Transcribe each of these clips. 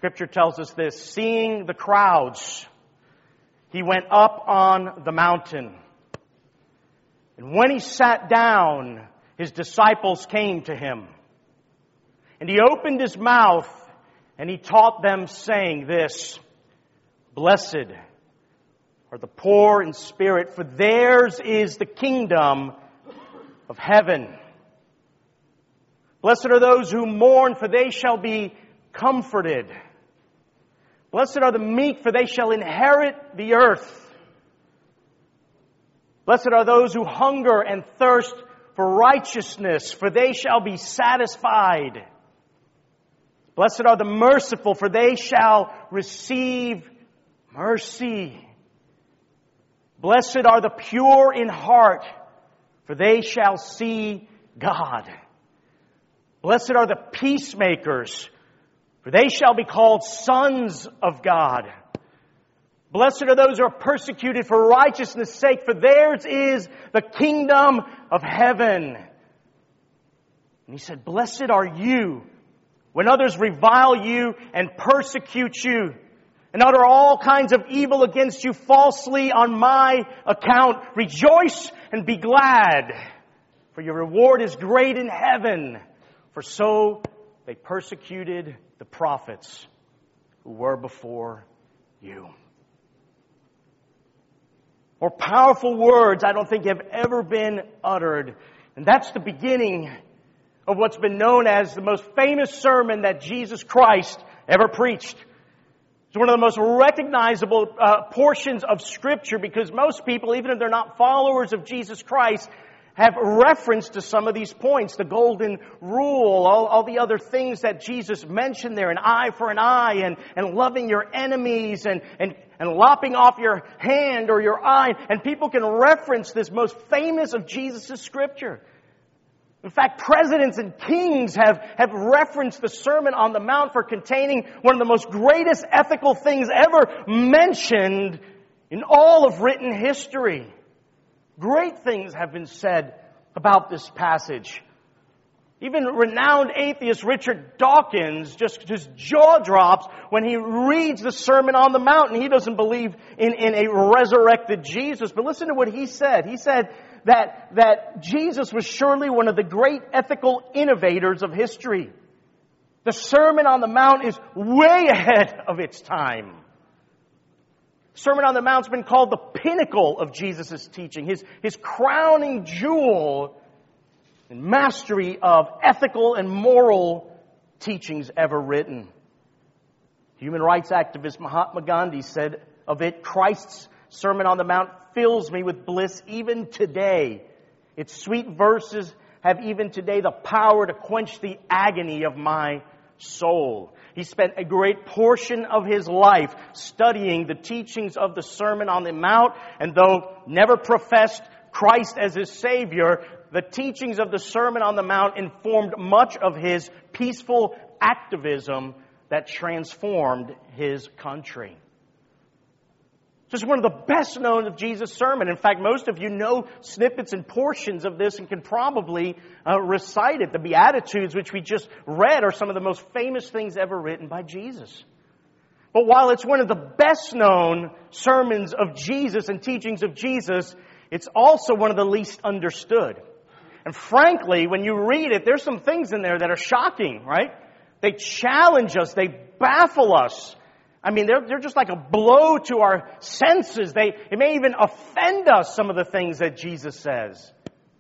Scripture tells us this: seeing the crowds, he went up on the mountain. And when he sat down, his disciples came to him. And he opened his mouth and he taught them, saying this: Blessed are the poor in spirit, for theirs is the kingdom of heaven. Blessed are those who mourn, for they shall be comforted. Blessed are the meek, for they shall inherit the earth. Blessed are those who hunger and thirst for righteousness, for they shall be satisfied. Blessed are the merciful, for they shall receive mercy. Blessed are the pure in heart, for they shall see God. Blessed are the peacemakers, for they shall be called sons of God. Blessed are those who are persecuted for righteousness' sake, for theirs is the kingdom of heaven. And he said, Blessed are you when others revile you and persecute you and utter all kinds of evil against you falsely on my account. Rejoice and be glad, for your reward is great in heaven. For so they persecuted the prophets who were before you. More powerful words I don't think have ever been uttered. And that's the beginning of what's been known as the most famous sermon that Jesus Christ ever preached. It's one of the most recognizable portions of Scripture, because most people, even if they're not followers of Jesus Christ, have reference to some of these points. The golden rule, all the other things that Jesus mentioned there, an eye for an eye, and loving your enemies, and lopping off your hand or your eye. And people can reference this most famous of Jesus' Scripture. In fact, presidents and kings have referenced the Sermon on the Mount for containing one of the most greatest ethical things ever mentioned in all of written history. Great things have been said about this passage. Even renowned atheist Richard Dawkins, his jaw drops when he reads the Sermon on the Mount, and he doesn't believe in a resurrected Jesus. But listen to what he said. He said that Jesus was surely one of the great ethical innovators of history. The Sermon on the Mount is way ahead of its time. Sermon on the Mount's been called the pinnacle of Jesus' teaching, his crowning jewel and mastery of ethical and moral teachings ever written. Human rights activist Mahatma Gandhi said of it, Christ's Sermon on the Mount fills me with bliss even today. Its sweet verses have even today the power to quench the agony of my soul. He spent a great portion of his life studying the teachings of the Sermon on the Mount, and though never professed Christ as his Savior, the teachings of the Sermon on the Mount informed much of his peaceful activism that transformed his country. This is one of the best known of Jesus' sermon. In fact, most of you know snippets and portions of this and can probably recite it. The Beatitudes, which we just read, are some of the most famous things ever written by Jesus. But while it's one of the best known sermons of Jesus and teachings of Jesus, it's also one of the least understood. And frankly, when you read it, there's some things in there that are shocking, right? They challenge us. They baffle us. I mean, they're just like a blow to our senses. It may even offend us, some of the things that Jesus says.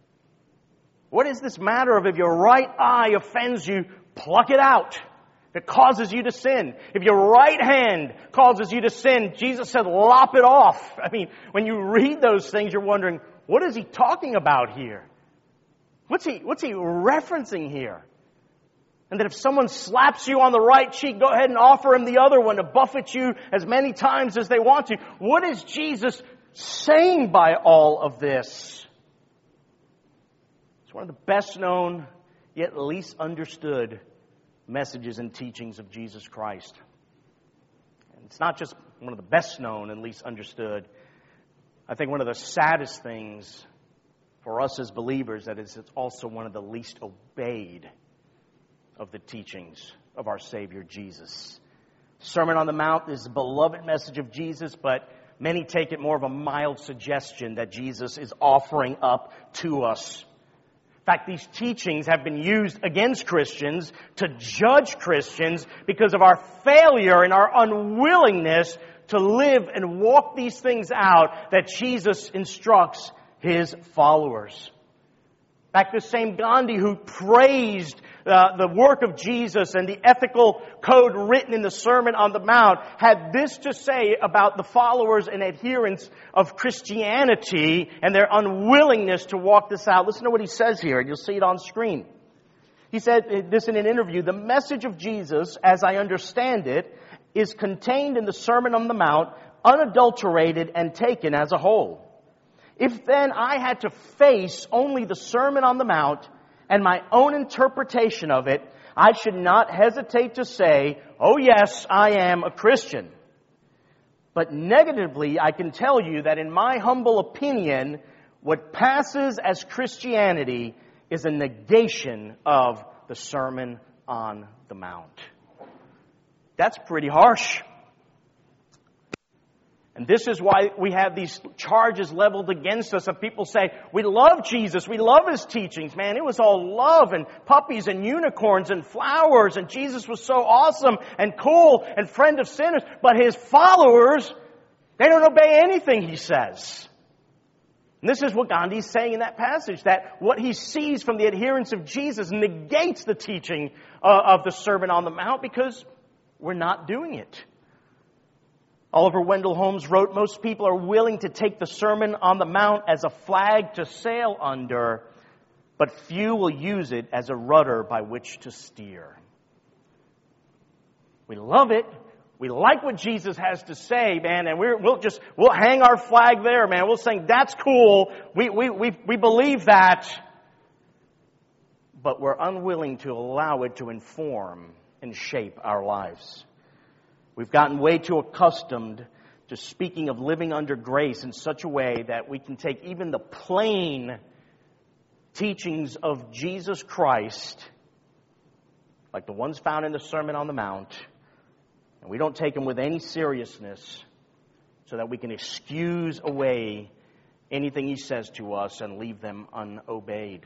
What is this matter of if your right eye offends you, pluck it out? If it causes you to sin. If your right hand causes you to sin, Jesus said, lop it off. I mean, when you read those things, you're wondering, what is he talking about here? What's he referencing here? And that if someone slaps you on the right cheek, go ahead and offer him the other one to buffet you as many times as they want to. What is Jesus saying by all of this? It's one of the best known, yet least understood messages and teachings of Jesus Christ. And it's not just one of the best known and least understood. I think one of the saddest things for us as believers that is it's also one of the least obeyed of the teachings of our Savior Jesus. Sermon on the Mount is the beloved message of Jesus, but many take it more of a mild suggestion that Jesus is offering up to us. In fact, these teachings have been used against Christians to judge Christians because of our failure and our unwillingness to live and walk these things out that Jesus instructs His followers. In fact, the same Gandhi who praised the work of Jesus and the ethical code written in the Sermon on the Mount had this to say about the followers and adherents of Christianity and their unwillingness to walk this out. Listen to what he says here, and you'll see it on screen. He said this in an interview: "The message of Jesus, as I understand it, is contained in the Sermon on the Mount, unadulterated and taken as a whole. If then I had to face only the Sermon on the Mount and my own interpretation of it, I should not hesitate to say, 'Oh yes, I am a Christian.' But negatively, I can tell you that in my humble opinion, what passes as Christianity is a negation of the Sermon on the Mount." That's pretty harsh. And this is why we have these charges leveled against us of people say, we love Jesus, we love His teachings. Man, it was all love and puppies and unicorns and flowers, and Jesus was so awesome and cool and friend of sinners. But His followers, they don't obey anything He says. And this is what Gandhi's saying in that passage, that what he sees from the adherents of Jesus negates the teaching of the Sermon on the Mount because we're not doing it. Oliver Wendell Holmes wrote, "Most people are willing to take the Sermon on the Mount as a flag to sail under, but few will use it as a rudder by which to steer." We love it. We like what Jesus has to say, man, and we'll hang our flag there, man. We'll say, that's cool. We believe that. But we're unwilling to allow it to inform and shape our lives. We've gotten way too accustomed to speaking of living under grace in such a way that we can take even the plain teachings of Jesus Christ, like the ones found in the Sermon on the Mount, and we don't take them with any seriousness so that we can excuse away anything He says to us and leave them unobeyed.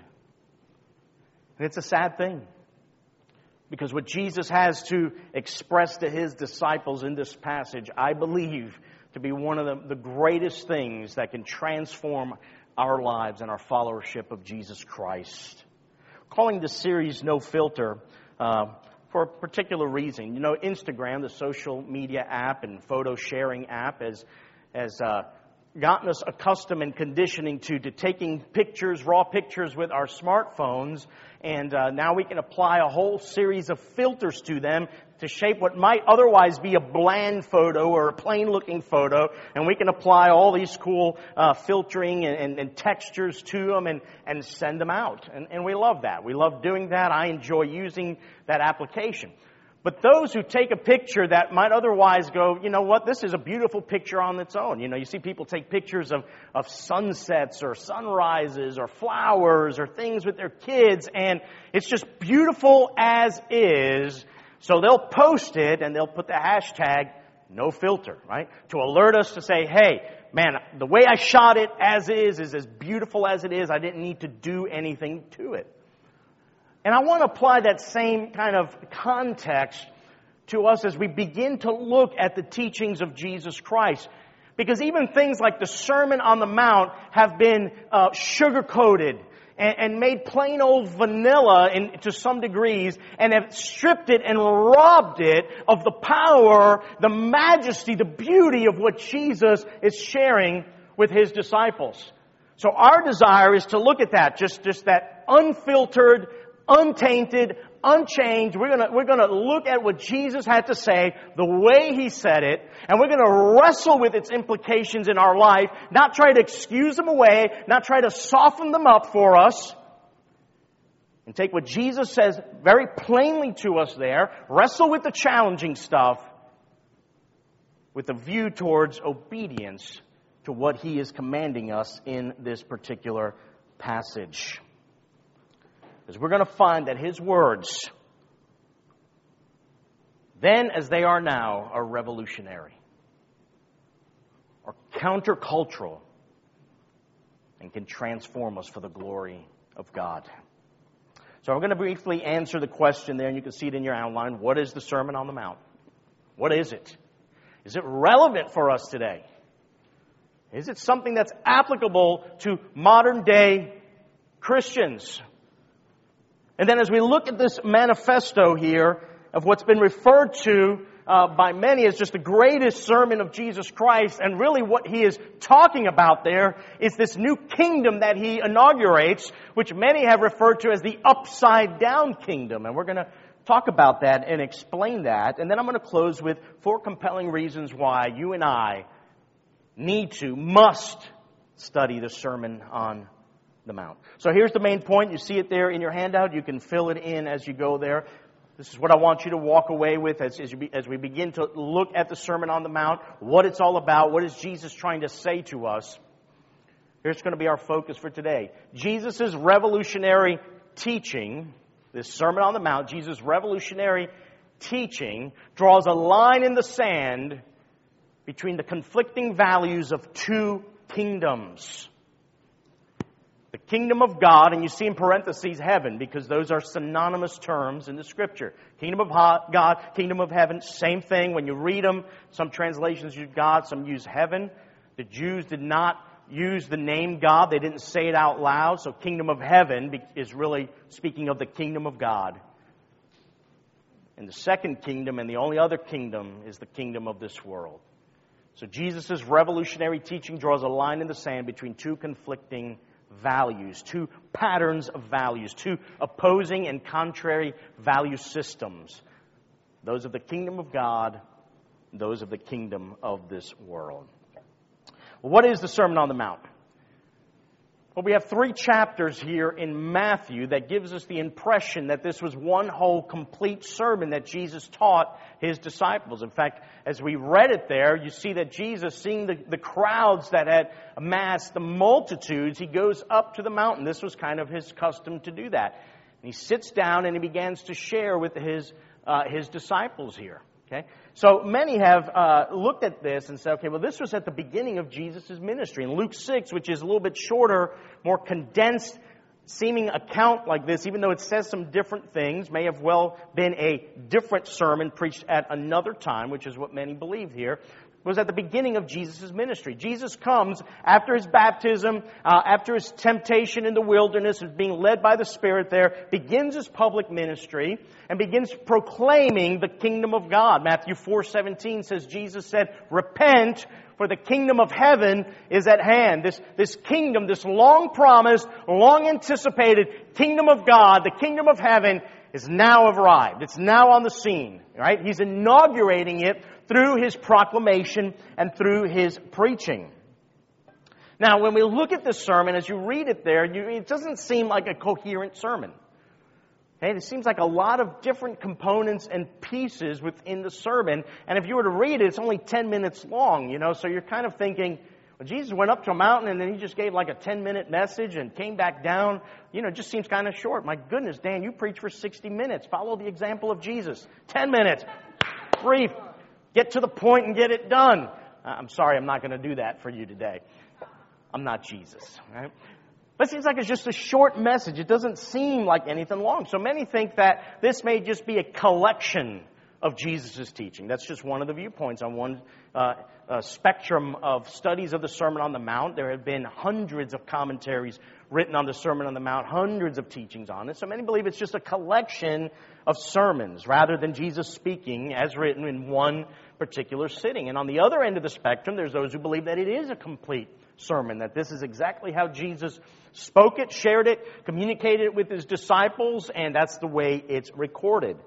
And it's a sad thing. Because what Jesus has to express to His disciples in this passage, I believe to be one of the greatest things that can transform our lives and our followership of Jesus Christ. Calling this series No Filter for a particular reason. You know, Instagram, the social media app and photo sharing app, has gotten us accustomed and conditioning to taking pictures, raw pictures with our smartphones, and now we can apply a whole series of filters to them to shape what might otherwise be a bland photo or a plain-looking photo, and we can apply all these cool filtering and textures to them and send them out. And we love that. We love doing that. I enjoy using that application. But those who take a picture that might otherwise go, you know what, this is a beautiful picture on its own. You know, you see people take pictures of sunsets or sunrises or flowers or things with their kids, and it's just beautiful as is. So they'll post it and they'll put the hashtag no filter, right? To alert us to say, hey, man, the way I shot it as is as beautiful as it is. I didn't need to do anything to it. And I want to apply that same kind of context to us as we begin to look at the teachings of Jesus Christ. Because even things like the Sermon on the Mount have been sugar-coated and made plain old vanilla to some degrees, and have stripped it and robbed it of the power, the majesty, the beauty of what Jesus is sharing with His disciples. So our desire is to look at that, just that unfiltered, untainted, unchanged. We're gonna look at what Jesus had to say, the way He said it, and we're gonna wrestle with its implications in our life, not try to excuse them away, not try to soften them up for us, and take what Jesus says very plainly to us there, wrestle with the challenging stuff, with a view towards obedience to what He is commanding us in this particular passage. Because we're going to find that His words then as they are now, are revolutionary, are countercultural, and can transform us for the glory of God. So I'm going to briefly answer the question there, and you can see it in your outline. What is the Sermon on the Mount? What is it? Is it relevant for us today? Is it something that's applicable to modern day Christians? And then as we look at this manifesto here of what's been referred to by many as just the greatest sermon of Jesus Christ, and really what he is talking about there is this new kingdom that he inaugurates, which many have referred to as the upside down kingdom. And we're going to talk about that and explain that. And then I'm going to close with 4 compelling reasons why you and I must study the Sermon on the Mount. So here's the main point. You see it there in your handout. You can fill it in as you go there. This is what I want you to walk away with as we begin to look at the Sermon on the Mount, what it's all about, what is Jesus trying to say to us. Here's going to be our focus for today. Jesus' revolutionary teaching, this Sermon on the Mount, Jesus' revolutionary teaching draws a line in the sand between the conflicting values of 2 kingdoms. The kingdom of God, and you see in parentheses heaven, because those are synonymous terms in the Scripture. Kingdom of God, kingdom of heaven, same thing. When you read them, some translations use God, some use heaven. The Jews did not use the name God. They didn't say it out loud. So kingdom of heaven is really speaking of the kingdom of God. And the second kingdom, and the only other kingdom, is the kingdom of this world. So Jesus' revolutionary teaching draws a line in the sand between 2 conflicting values, 2 patterns of values, 2 opposing and contrary value systems. Those of the kingdom of God, those of the kingdom of this world. Well, what is the Sermon on the Mount? Well, we have 3 chapters here in Matthew that gives us the impression that this was one whole complete sermon that Jesus taught his disciples. In fact, as we read it there, you see that Jesus, seeing the crowds that had amassed, the multitudes, he goes up to the mountain. This was kind of his custom to do that. And he sits down and he begins to share with his disciples here. Okay, so many have looked at this and said, okay, well, this was at the beginning of Jesus' ministry. In Luke 6, which is a little bit shorter, more condensed seeming account like this, even though it says some different things, may have well been a different sermon preached at another time, which is what many believe here, was at the beginning of Jesus' ministry. Jesus comes after his baptism, after his temptation in the wilderness, is being led by the Spirit there, begins his public ministry, and begins proclaiming the kingdom of God. Matthew 4:17 says, Jesus said, repent, for the kingdom of heaven is at hand. This kingdom, this long promised, long anticipated kingdom of God, the kingdom of heaven, is now arrived. It's now on the scene, right? He's inaugurating it through his proclamation and through his preaching. Now, when we look at this sermon, as you read it there, it doesn't seem like a coherent sermon. Okay? It seems like a lot of different components and pieces within the sermon. And if you were to read it, it's only 10 minutes long, so you're kind of thinking, well, Jesus went up to a mountain and then he just gave like a 10-minute message and came back down. It just seems kind of short. My goodness, Dan, you preach for 60 minutes. Follow the example of Jesus. 10 minutes. Brief. Get to the point and get it done. I'm sorry, I'm not going to do that for you today. I'm not Jesus, right? But it seems like it's just a short message. It doesn't seem like anything long. So many think that this may just be a collection of Jesus' teaching. That's just one of the viewpoints on one spectrum of studies of the Sermon on the Mount. There have been hundreds of commentaries written on the Sermon on the Mount, hundreds of teachings on it. So many believe it's just a collection of sermons rather than Jesus speaking as written in one particular sitting. And on the other end of the spectrum, there's those who believe that it is a complete sermon, that this is exactly how Jesus spoke it, shared it, communicated it with his disciples, and that's the way it's recorded.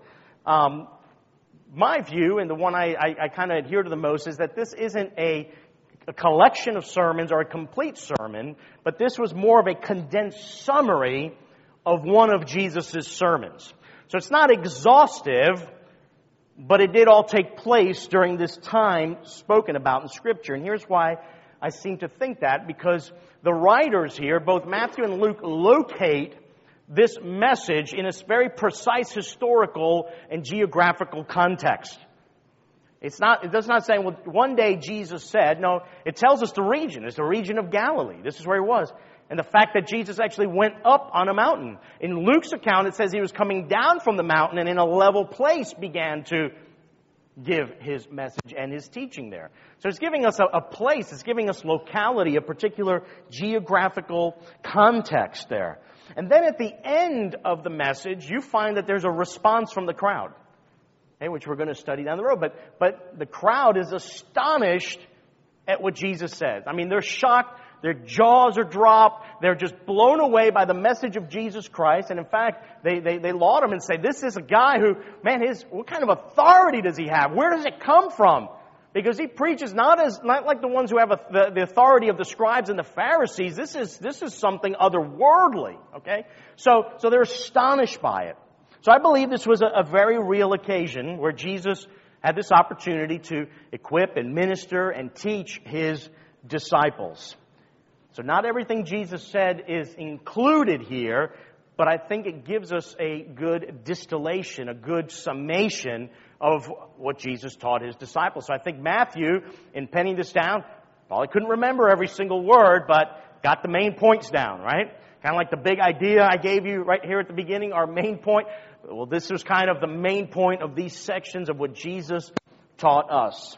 My view, and the one I kind of adhere to the most, is that this isn't a collection of sermons or a complete sermon, but this was more of a condensed summary of one of Jesus' sermons. So it's not exhaustive, but it did all take place during this time spoken about in Scripture. And here's why I seem to think that, because the writers here, both Matthew and Luke, locate this message in a very precise historical and geographical context. It does not say, well, one day Jesus said. No, it tells us the region. It's the region of Galilee. This is where he was. And the fact that Jesus actually went up on a mountain. In Luke's account, it says he was coming down from the mountain and in a level place began to give his message and his teaching there. So it's giving us a place. It's giving us locality, a particular geographical context there. And then at the end of the message, you find that there's a response from the crowd, okay, which we're going to study down the road. But the crowd is astonished at what Jesus says. I mean, they're shocked. Their jaws are dropped. They're just blown away by the message of Jesus Christ. And in fact, they laud him and say, this is a guy who, man, what kind of authority does he have? Where does it come from? Because he preaches not like the ones who have the authority of the scribes and the Pharisees. This is something otherworldly. Okay? So they're astonished by it. So I believe this was a very real occasion where Jesus had this opportunity to equip and minister and teach his disciples. So not everything Jesus said is included here, but I think it gives us a good distillation, a good summation of what Jesus taught his disciples. So I think Matthew, in penning this down, probably couldn't remember every single word, but got the main points down, right? Kind of like the big idea I gave you right here at the beginning, our main point. Well, this was kind of the main point of these sections of what Jesus taught us.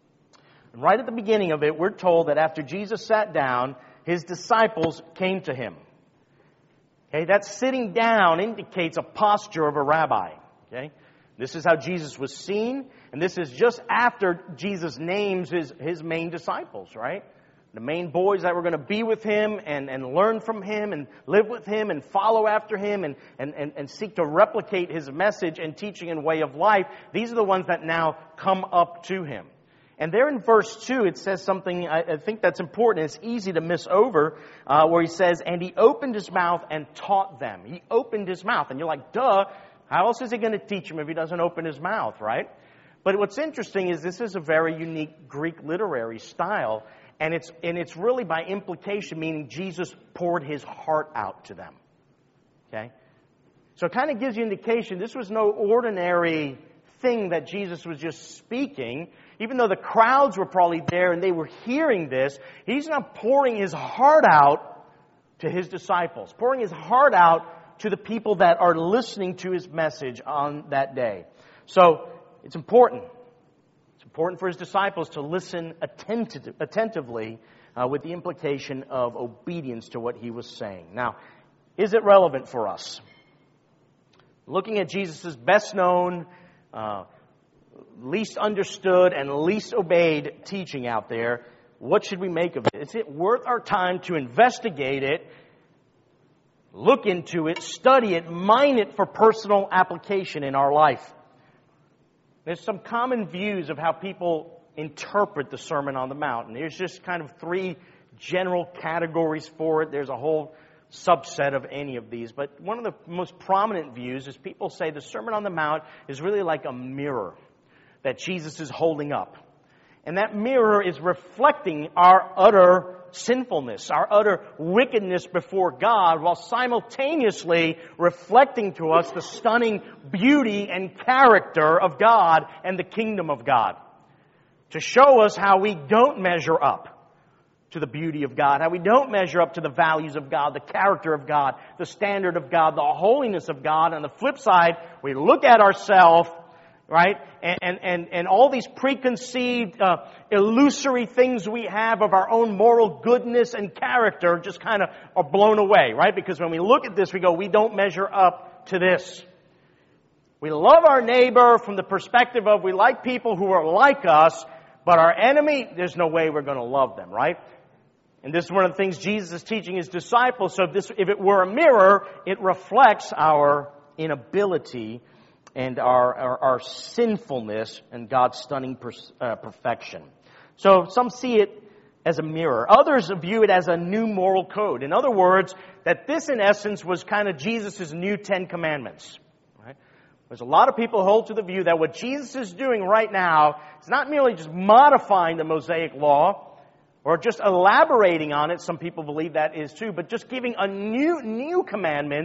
And right at the beginning of it, we're told that after Jesus sat down, his disciples came to him. Okay, that sitting down indicates a posture of a rabbi. Okay, this is how Jesus was seen, and this is just after Jesus names his main disciples, right? The main boys that were going to be with him and learn from him and live with him and follow after him and seek to replicate his message and teaching and way of life. These are the ones that now come up to him. And there in verse 2, it says something I think that's important. It's easy to miss over, where he says, and he opened his mouth and taught them. He opened his mouth. And you're like, duh, how else is he going to teach them if he doesn't open his mouth, right? But what's interesting is this is a very unique Greek literary style. And it's really by implication, meaning Jesus poured his heart out to them. Okay? So it kind of gives you indication this was no ordinary thing that Jesus was just speaking. Even though the crowds were probably there and they were hearing this, he's not pouring his heart out to his disciples, pouring his heart out to the people that are listening to his message on that day. So it's important. It's important for his disciples to listen attentively with the implication of obedience to what he was saying. Now, is it relevant for us? Looking at Jesus' best known, least understood and least obeyed teaching out there, what should we make of it? Is it worth our time to investigate it, look into it, study it, mine it for personal application in our life? There's some common views of how people interpret the Sermon on the Mount. And there's just kind of three general categories for it. There's a whole subset of any of these. But one of the most prominent views is people say the Sermon on the Mount is really like a mirror that Jesus is holding up. And that mirror is reflecting our utter sinfulness, our utter wickedness before God, while simultaneously reflecting to us the stunning beauty and character of God and the kingdom of God. To show us how we don't measure up to the beauty of God, how we don't measure up to the values of God, the character of God, the standard of God, the holiness of God. On the flip side, we look at ourselves, right? And all these preconceived, illusory things we have of our own moral goodness and character just kind of are blown away, right? Because when we look at this, we go, we don't measure up to this. We love our neighbor from the perspective of we like people who are like us, but our enemy, there's no way we're going to love them, right? And this is one of the things Jesus is teaching his disciples. So if it were a mirror, it reflects our inability and our sinfulness and God's stunning perfection. So some see it as a mirror. Others view it as a new moral code. In other words, that this in essence was kind of Jesus' new 10 Commandments. Right? There's a lot of people who hold to the view that what Jesus is doing right now is not merely just modifying the Mosaic law or just elaborating on it. Some people believe that is too, but just giving a new commandments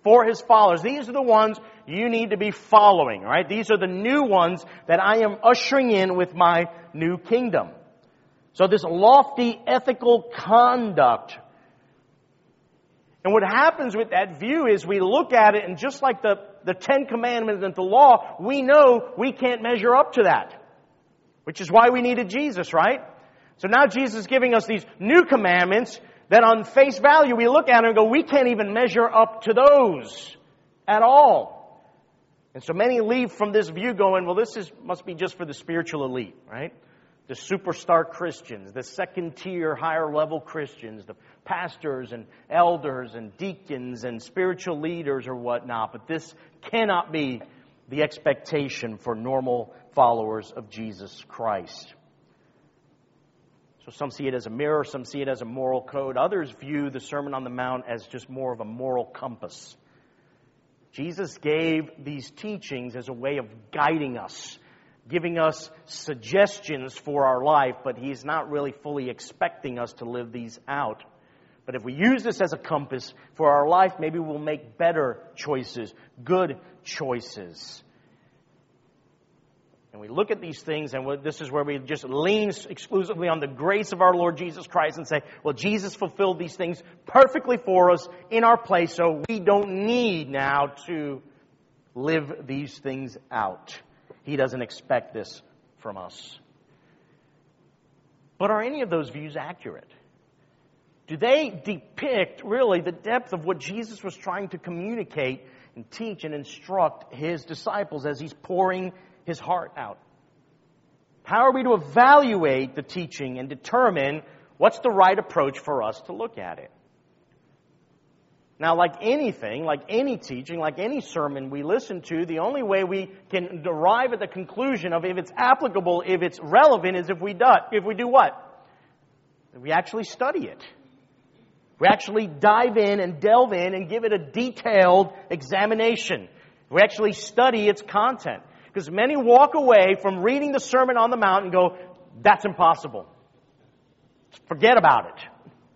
for His followers. These are the ones you need to be following, right? These are the new ones that I am ushering in with my new kingdom. So this lofty ethical conduct. And what happens with that view is we look at it, and just like the Ten Commandments and the law, we know we can't measure up to that. Which is why we needed Jesus, right? So now Jesus is giving us these new commandments that on face value we look at them and go, we can't even measure up to those at all. And so many leave from this view going, well, must be just for the spiritual elite, right? The superstar Christians, the second tier, higher level Christians, the pastors and elders and deacons and spiritual leaders or whatnot. But this cannot be the expectation for normal followers of Jesus Christ. So some see it as a mirror, some see it as a moral code. Others view the Sermon on the Mount as just more of a moral compass. Jesus gave these teachings as a way of guiding us, giving us suggestions for our life, but He's not really fully expecting us to live these out. But if we use this as a compass for our life, maybe we'll make better choices, good choices. And we look at these things, and this is where we just lean exclusively on the grace of our Lord Jesus Christ and say, well, Jesus fulfilled these things perfectly for us in our place, so we don't need now to live these things out. He doesn't expect this from us. But are any of those views accurate? Do they depict really the depth of what Jesus was trying to communicate and teach and instruct His disciples as He's pouring His heart out? How are we to evaluate the teaching and determine what's the right approach for us to look at it? Now, like anything, like any teaching, like any sermon we listen to, the only way we can derive at the conclusion of if it's applicable, if it's relevant, is if we do what? If we actually study it. We actually dive in and delve in and give it a detailed examination. We actually study its content. Because many walk away from reading the Sermon on the Mount and go, that's impossible. Forget about it.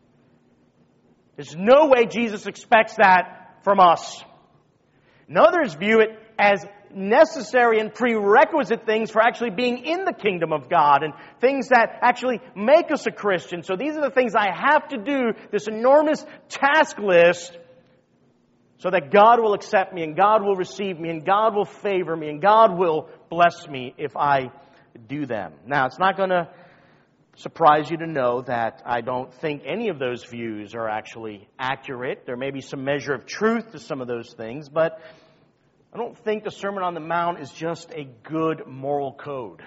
There's no way Jesus expects that from us. And others view it as necessary and prerequisite things for actually being in the kingdom of God and things that actually make us a Christian. So these are the things I have to do, this enormous task list, so that God will accept me and God will receive me and God will favor me and God will bless me if I do them. Now, it's not going to surprise you to know that I don't think any of those views are actually accurate. There may be some measure of truth to some of those things, but I don't think the Sermon on the Mount is just a good moral code.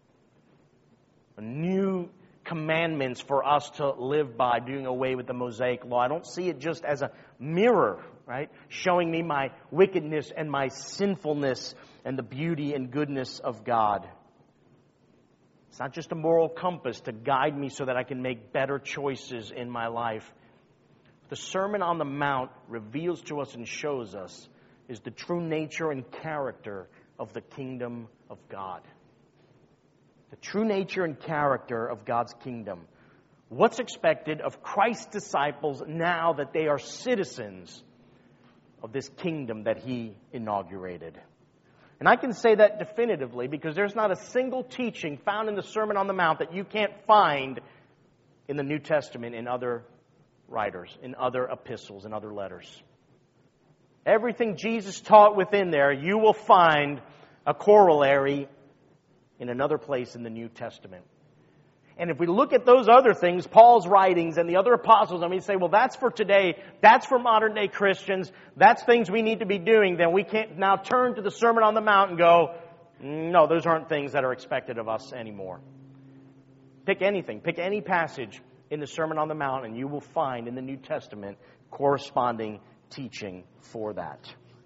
A new commandments for us to live by, doing away with the Mosaic Law. I don't see it just as a mirror, right? Showing me my wickedness and my sinfulness and the beauty and goodness of God. It's not just a moral compass to guide me so that I can make better choices in my life. The Sermon on the Mount reveals to us and shows us is the true nature and character of the kingdom of God. The true nature and character of God's kingdom. What's expected of Christ's disciples now that they are citizens of this kingdom that He inaugurated. And I can say that definitively because there's not a single teaching found in the Sermon on the Mount that you can't find in the New Testament in other writers, in other epistles, in other letters. Everything Jesus taught within there, you will find a corollary in another place in the New Testament. And if we look at those other things, Paul's writings and the other apostles, and we say, well, that's for today, that's for modern day Christians, that's things we need to be doing, then we can't now turn to the Sermon on the Mount and go, no, those aren't things that are expected of us anymore. Pick anything, pick any passage in the Sermon on the Mount, and you will find in the New Testament corresponding teaching for that.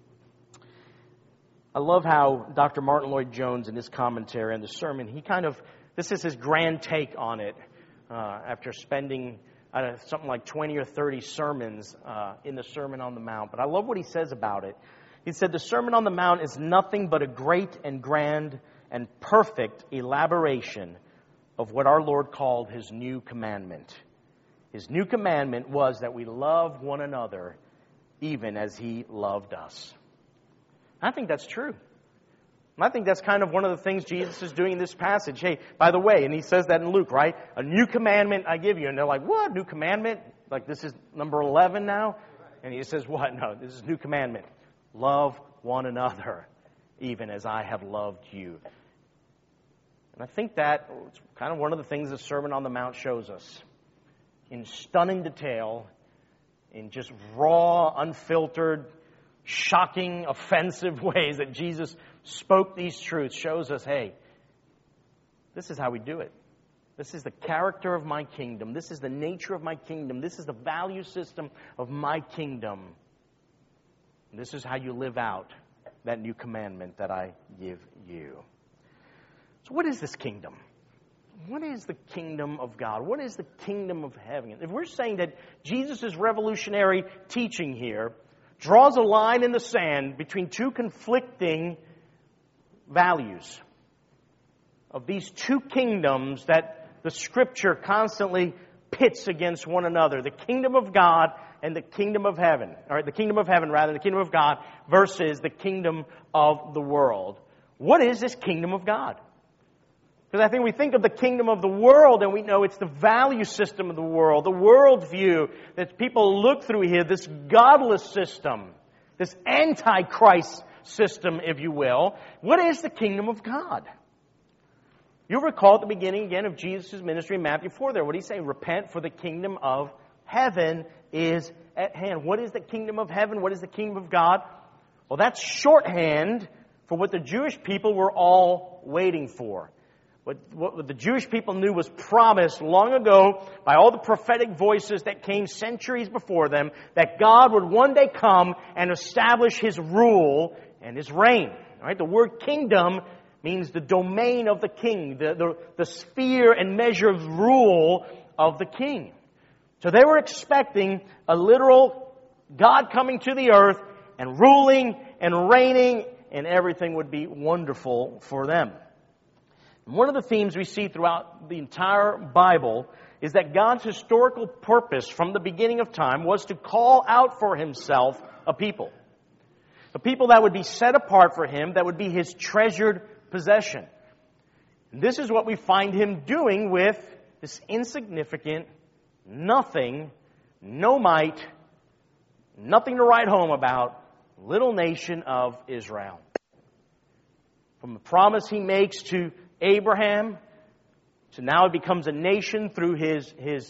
I love how Dr. Martin Lloyd-Jones in his commentary on the sermon, this is his grand take on it after spending something like 20 or 30 sermons in the Sermon on the Mount. But I love what he says about it. He said, the Sermon on the Mount is nothing but a great and grand and perfect elaboration of what our Lord called His new commandment. His new commandment was that we love one another even as He loved us. I think that's true. And I think that's kind of one of the things Jesus is doing in this passage. Hey, by the way, and He says that in Luke, right? A new commandment I give you. And they're like, what? New commandment? Like this is number 11 now? And He says, what? No, this is new commandment. Love one another, even as I have loved you. And I think that's kind of one of the things the Sermon on the Mount shows us. In stunning detail, in just raw, unfiltered, shocking, offensive ways that Jesus spoke these truths, shows us, hey, this is how we do it. This is the character of my kingdom. This is the nature of my kingdom. This is the value system of my kingdom. And this is how you live out that new commandment that I give you. So what is this kingdom? What is the kingdom of God? What is the kingdom of heaven? If we're saying that Jesus' revolutionary teaching here draws a line in the sand between two conflicting values of these two kingdoms that the Scripture constantly pits against one another, the kingdom of God and the kingdom of heaven, or the kingdom of heaven rather, the kingdom of God versus the kingdom of the world. What is this kingdom of God? Because I think we think of the kingdom of the world and we know it's the value system of the world, the worldview that people look through here, this godless system, this antichrist system, if you will. What is the kingdom of God? You'll recall at the beginning again of Jesus' ministry in Matthew 4 there. What did He say? Repent, for the kingdom of heaven is at hand. What is the kingdom of heaven? What is the kingdom of God? Well, that's shorthand for what the Jewish people were all waiting for. What the Jewish people knew was promised long ago by all the prophetic voices that came centuries before them, that God would one day come and establish His rule and His reign. All right? The word kingdom means the domain of the king, the sphere and measure of rule of the king. So they were expecting a literal God coming to the earth and ruling and reigning, and everything would be wonderful for them. One of the themes we see throughout the entire Bible is that God's historical purpose from the beginning of time was to call out for Himself a people. A people that would be set apart for Him, that would be His treasured possession. And this is what we find Him doing with this insignificant, nothing, no might, nothing to write home about, little nation of Israel. From the promise He makes to Abraham, so now it becomes a nation through his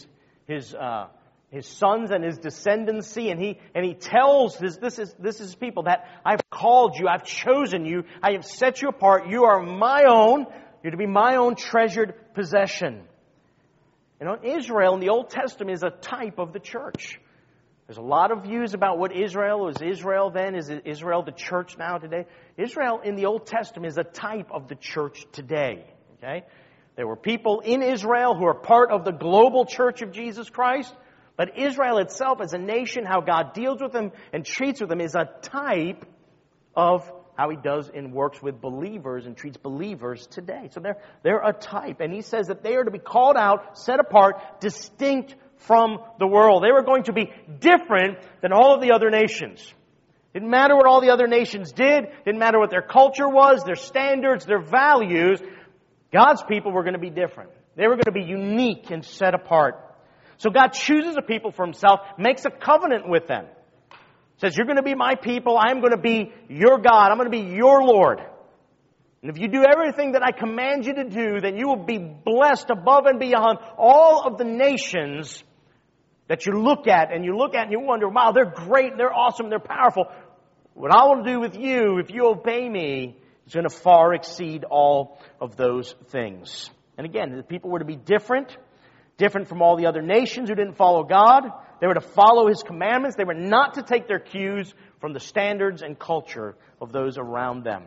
sons and his descendancy, and he tells this is people that I've called you, I've chosen you, I have set you apart. You are my own. You're to be my own treasured possession. You know, Israel in the Old Testament is a type of the church. There's a lot of views about what Israel was. Israel then, is Israel the church now today? Israel in the Old Testament is a type of the church today. Okay? There were people in Israel who are part of the global church of Jesus Christ, but Israel itself as a nation, how God deals with them and treats with them, is a type of how He does and works with believers and treats believers today. So they're a type. And He says that they are to be called out, set apart, distinct from the world. They were going to be different than all of the other nations. Didn't matter what all the other nations did. Didn't matter what their culture was, their standards, their values. God's people were going to be different. They were going to be unique and set apart. So God chooses a people for Himself, makes a covenant with them. Says, you're going to be my people. I'm going to be your God. I'm going to be your Lord. And if you do everything that I command you to do, then you will be blessed above and beyond all of the nations that you look at and you wonder, wow, they're great, they're awesome, they're powerful. What I will do with you, if you obey me, is going to far exceed all of those things. And again, the people were to be different from all the other nations who didn't follow God. They were to follow His commandments. They were not to take their cues from the standards and culture of those around them.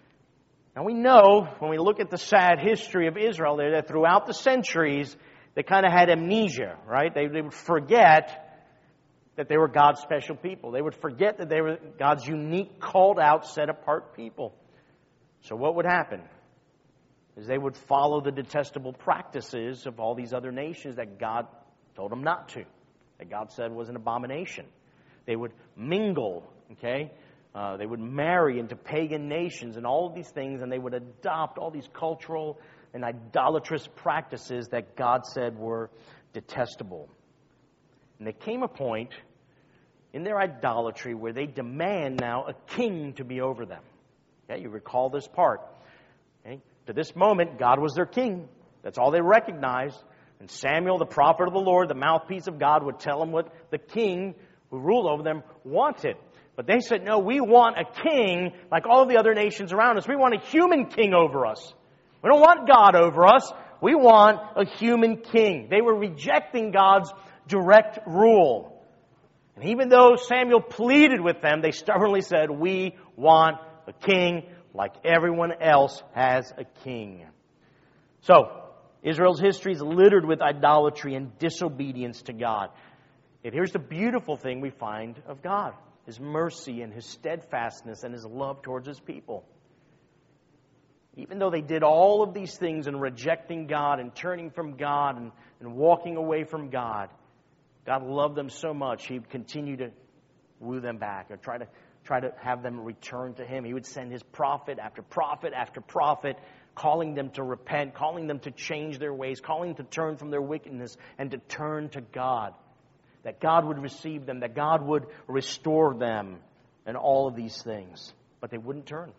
Now we know, when we look at the sad history of Israel there, that throughout the centuries, they kind of had amnesia, right? They would forget that they were God's special people. They would forget that they were God's unique, called out, set apart people. So what would happen? Is they would follow the detestable practices of all these other nations that God told them not to, that God said was an abomination. They would mingle, okay? They would marry into pagan nations and all of these things, and they would adopt all these cultural and idolatrous practices that God said were detestable. And there came a point in their idolatry where they demand now a king to be over them. Okay, you recall this part. Okay? To this moment, God was their king. That's all they recognized. And Samuel, the prophet of the Lord, the mouthpiece of God, would tell them what the king who ruled over them wanted. But they said, no, we want a king like all of the other nations around us. We want a human king over us. We don't want God over us. We want a human king. They were rejecting God's direct rule. And even though Samuel pleaded with them, they stubbornly said, we want a king like everyone else has a king. So, Israel's history is littered with idolatry and disobedience to God. And here's the beautiful thing we find of God. His mercy and His steadfastness and His love towards His people. Even though they did all of these things in rejecting God and turning from God and walking away from God, God loved them so much, He would continue to woo them back or try to have them return to Him. He would send His prophet after prophet after prophet, calling them to repent, calling them to change their ways, calling them to turn from their wickedness and to turn to God. That God would receive them, that God would restore them, and all of these things. But they wouldn't turn.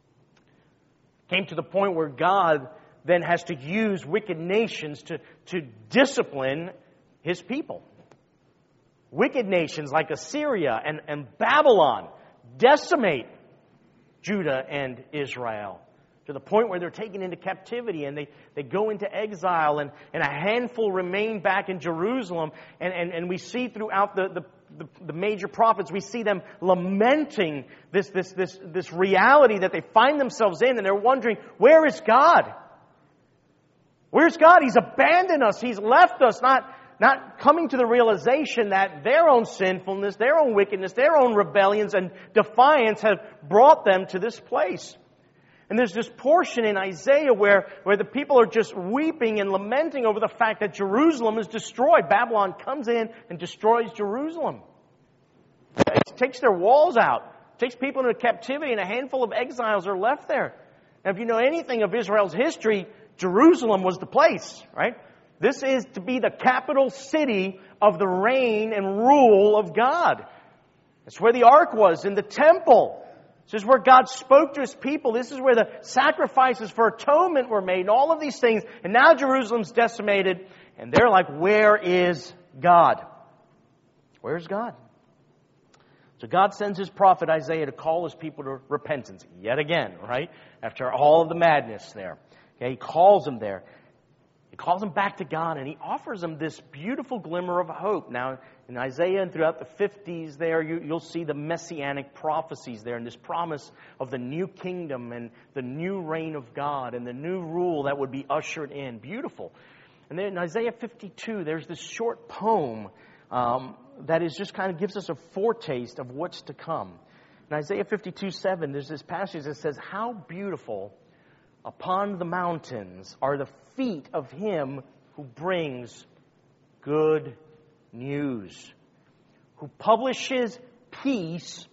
Came to the point where God then has to use wicked nations to discipline His people. Wicked nations like Assyria and Babylon decimate Judah and Israel to the point where they're taken into captivity and they go into exile and a handful remain back in Jerusalem. And we see throughout the major prophets, we see them lamenting this reality that they find themselves in, and they're wondering, where is God? Where's God? He's abandoned us. He's left us, not coming to the realization that their own sinfulness, their own wickedness, their own rebellions and defiance have brought them to this place. And there's this portion in Isaiah where the people are just weeping and lamenting over the fact that Jerusalem is destroyed. Babylon comes in and destroys Jerusalem. It takes their walls out. Takes people into captivity, and a handful of exiles are left there. Now, if you know anything of Israel's history, Jerusalem was the place, right? This is to be the capital city of the reign and rule of God. That's where the ark was, in the temple. This is where God spoke to His people. This is where the sacrifices for atonement were made and all of these things. And now Jerusalem's decimated. And they're like, where is God? Where's God? So God sends His prophet Isaiah to call His people to repentance. Yet again, right? After all of the madness there. Okay, He calls them there. He calls them back to God, and He offers them this beautiful glimmer of hope. Now, in Isaiah and throughout the 50s there, you'll see the messianic prophecies there and this promise of the new kingdom and the new reign of God and the new rule that would be ushered in. Beautiful. And then in Isaiah 52, there's this short poem that is just kind of gives us a foretaste of what's to come. In Isaiah 52:7, there's this passage that says, how beautiful upon the mountains are the feet of Him who brings good news, who publishes peace,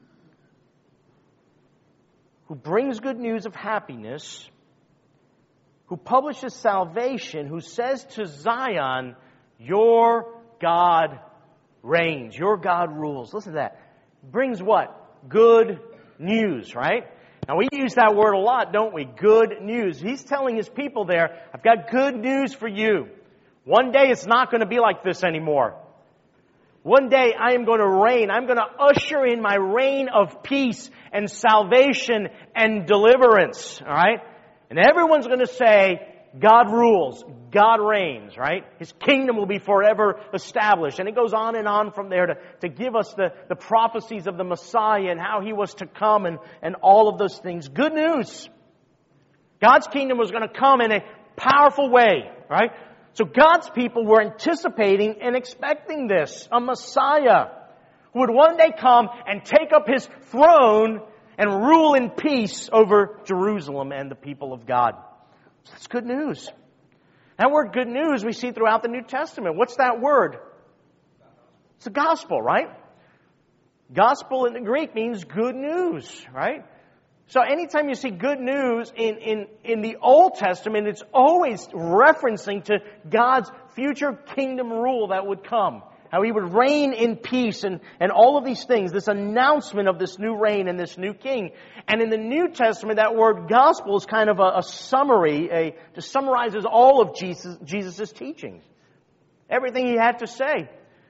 who brings good news of happiness, who publishes salvation, who says to Zion, your God reigns, your God rules. Listen to that. Brings what? Good news, right? Now, we use that word a lot, don't we? Good news. He's telling His people there, I've got good news for you. One day it's not going to be like this anymore. One day I am going to reign. I'm going to usher in my reign of peace and salvation and deliverance. All right? And everyone's going to say, God rules. God reigns, right? His kingdom will be forever established. And it goes on and on from there to give us the prophecies of the Messiah and how He was to come and all of those things. Good news. God's kingdom was going to come in a powerful way, right? So God's people were anticipating and expecting this. A Messiah who would one day come and take up His throne and rule in peace over Jerusalem and the people of God. So that's good news. That word good news we see throughout the New Testament. What's that word? It's the gospel, right? Gospel in the Greek means good news, right? So anytime you see good news in the Old Testament, it's always referencing to God's future kingdom rule that would come. How He would reign in peace and all of these things. This announcement of this new reign and this new king. And in the New Testament, that word gospel is kind of a summary, just summarizes all of Jesus' teachings. Everything He had to say.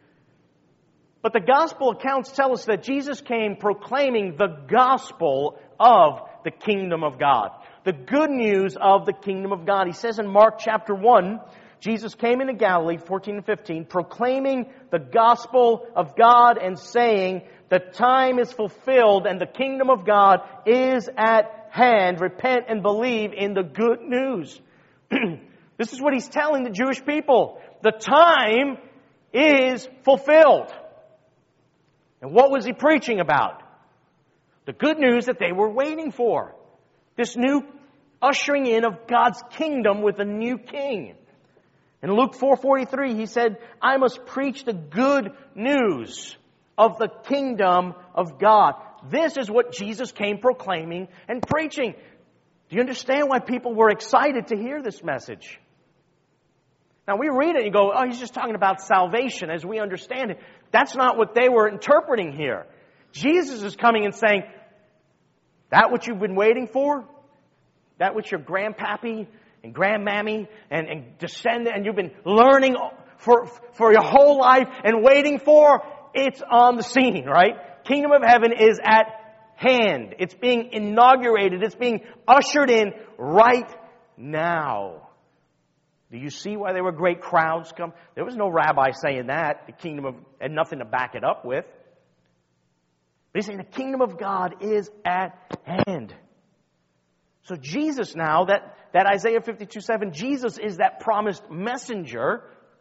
But the gospel accounts tell us that Jesus came proclaiming the gospel of the kingdom of God. The good news of the kingdom of God. He says in Mark chapter 1, Jesus came into Galilee, 14 and 15, proclaiming the gospel of God and saying, the time is fulfilled and the kingdom of God is at hand. Repent and believe in the good news. This is what He's telling the Jewish people. The time is fulfilled. And what was He preaching about? The good news that they were waiting for. This new ushering in of God's kingdom with a new king. In Luke 4:43, He said, I must preach the good news of the kingdom of God. This is what Jesus came proclaiming and preaching. Do you understand why people were excited to hear this message? Now we read it and go, oh, He's just talking about salvation as we understand it. That's not what they were interpreting here. Jesus is coming and saying, that what you've been waiting for, that which your grandpappy and grandmammy and descendant and you've been learning for your whole life and waiting for, it's on the scene, right? Kingdom of heaven is at hand. It's being inaugurated. It's being ushered in right now. Do you see why there were great crowds come? There was no rabbi saying that. The kingdom of had nothing to back it up with. But he's saying the kingdom of God is at hand. So Jesus now, that Isaiah 52:7, Jesus is that promised messenger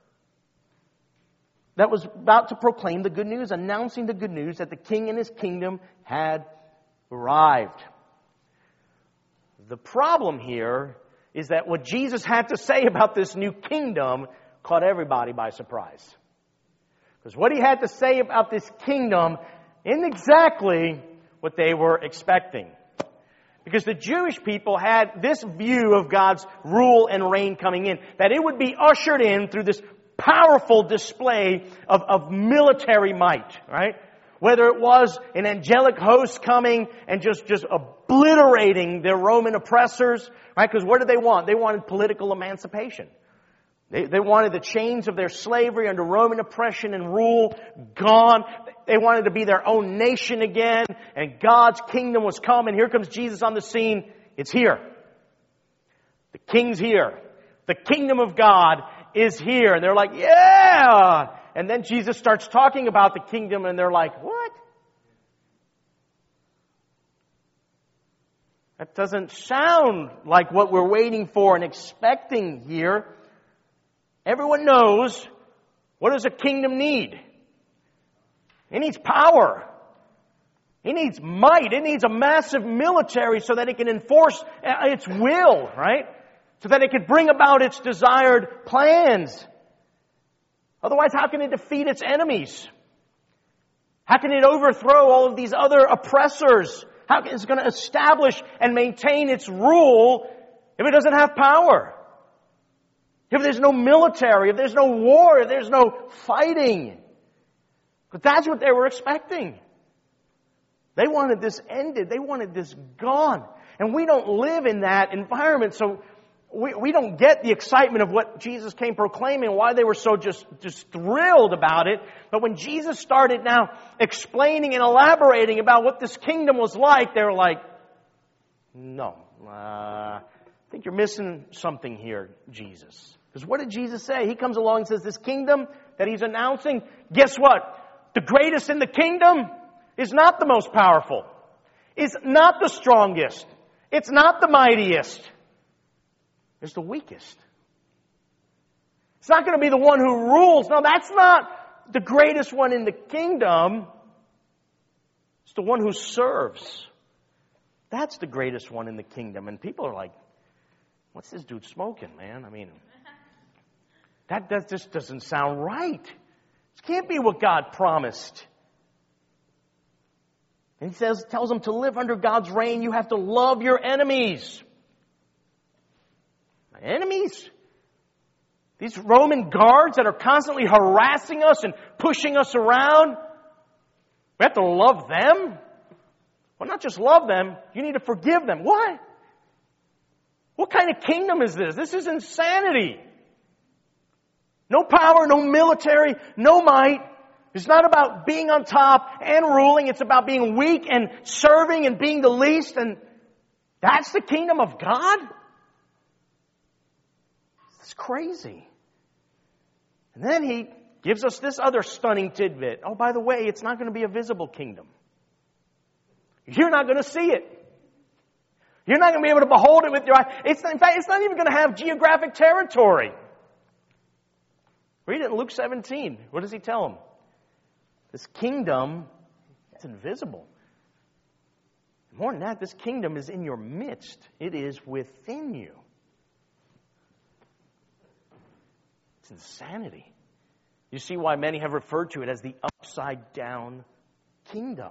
that was about to proclaim the good news, announcing the good news that the king and his kingdom had arrived. The problem here is that what Jesus had to say about this new kingdom caught everybody by surprise. Because what He had to say about this kingdom isn't exactly what they were expecting. Because the Jewish people had this view of God's rule and reign coming in, that it would be ushered in through this powerful display of military might, right? Whether it was an angelic host coming and just obliterating their Roman oppressors, right? Because what did they want? They wanted political emancipation. They wanted the chains of their slavery under Roman oppression and rule gone. They wanted to be their own nation again, and God's kingdom was come, and here comes Jesus on the scene. It's here. The king's here. The kingdom of God is here. And they're like, yeah! And then Jesus starts talking about the kingdom, and they're like, what? That doesn't sound like what we're waiting for and expecting here. Everyone knows, what does a kingdom need? It needs power. It needs might. It needs a massive military so that it can enforce its will, right? So that it can bring about its desired plans. Otherwise, how can it defeat its enemies? How can it overthrow all of these other oppressors? How is it going to establish and maintain its rule if it doesn't have power? If there's no military, if there's no war, if there's no fighting. But that's what they were expecting. They wanted this ended. They wanted this gone. And we don't live in that environment, so we don't get the excitement of what Jesus came proclaiming, why they were so just thrilled about it. But when Jesus started now explaining and elaborating about what this kingdom was like, they were like, no, I think you're missing something here, Jesus. Because what did Jesus say? He comes along and says, this kingdom that He's announcing, guess what? The greatest in the kingdom is not the most powerful. It's not the strongest. It's not the mightiest. It's the weakest. It's not going to be the one who rules. No, that's not the greatest one in the kingdom. It's the one who serves. That's the greatest one in the kingdom. And people are like, what's this dude smoking, man? I mean, that just doesn't sound right. This can't be what God promised. And he tells them to live under God's reign, you have to love your enemies. Enemies? These Roman guards that are constantly harassing us and pushing us around, we have to love them? Well, not just love them, you need to forgive them. What? What kind of kingdom is this? This is insanity. No power, no military, no might. It's not about being on top and ruling. It's about being weak and serving and being the least. And that's the kingdom of God? It's crazy. And then he gives us this other stunning tidbit. Oh, by the way, it's not going to be a visible kingdom. You're not going to see it. You're not going to be able to behold it with your eyes. In fact, it's not even going to have geographic territory. Read it in Luke 17. What does he tell them? This kingdom, it's invisible. More than that, this kingdom is in your midst. It is within you. It's insanity. You see why many have referred to it as the upside down kingdom.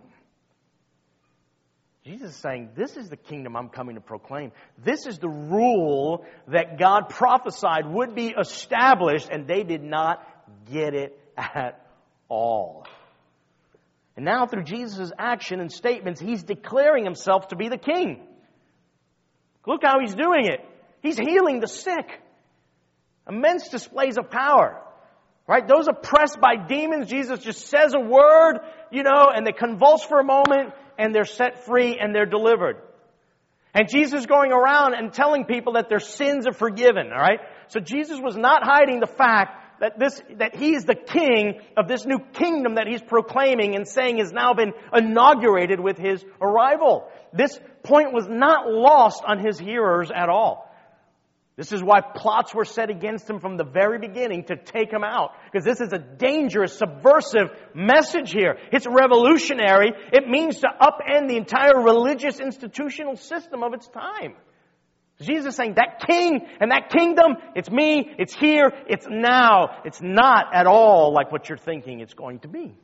Jesus is saying, this is the kingdom I'm coming to proclaim. This is the rule that God prophesied would be established, and they did not get it at all. And now through Jesus' action and statements, he's declaring himself to be the king. Look how he's doing it. He's healing the sick. Immense displays of power. Right? Those oppressed by demons, Jesus just says a word, and they convulse for a moment, and they're set free and they're delivered. And Jesus is going around and telling people that their sins are forgiven. All right? So Jesus was not hiding the fact that he is the king of this new kingdom that he's proclaiming and saying has now been inaugurated with his arrival. This point was not lost on his hearers at all. This is why plots were set against him from the very beginning to take him out. Because this is a dangerous, subversive message here. It's revolutionary. It means to upend the entire religious institutional system of its time. Jesus is saying that king and that kingdom, it's me, it's here, it's now. It's not at all like what you're thinking it's going to be.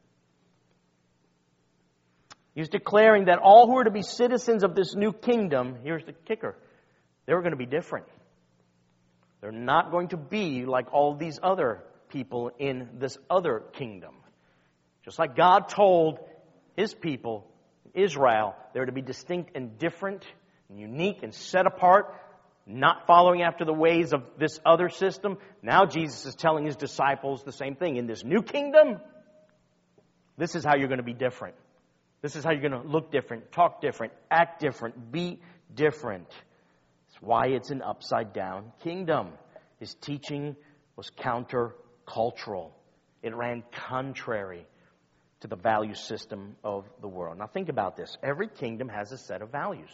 He's declaring that all who are to be citizens of this new kingdom, here's the kicker, they were going to be different. They're not going to be like all these other people in this other kingdom. Just like God told his people, Israel, they're to be distinct and different and unique and set apart, not following after the ways of this other system. Now Jesus is telling his disciples the same thing. In this new kingdom, this is how you're going to be different. This is how you're going to look different, talk different, act different, be different. That's why it's an upside-down kingdom. His teaching was counter-cultural. It ran contrary to the value system of the world. Now think about this. Every kingdom has a set of values.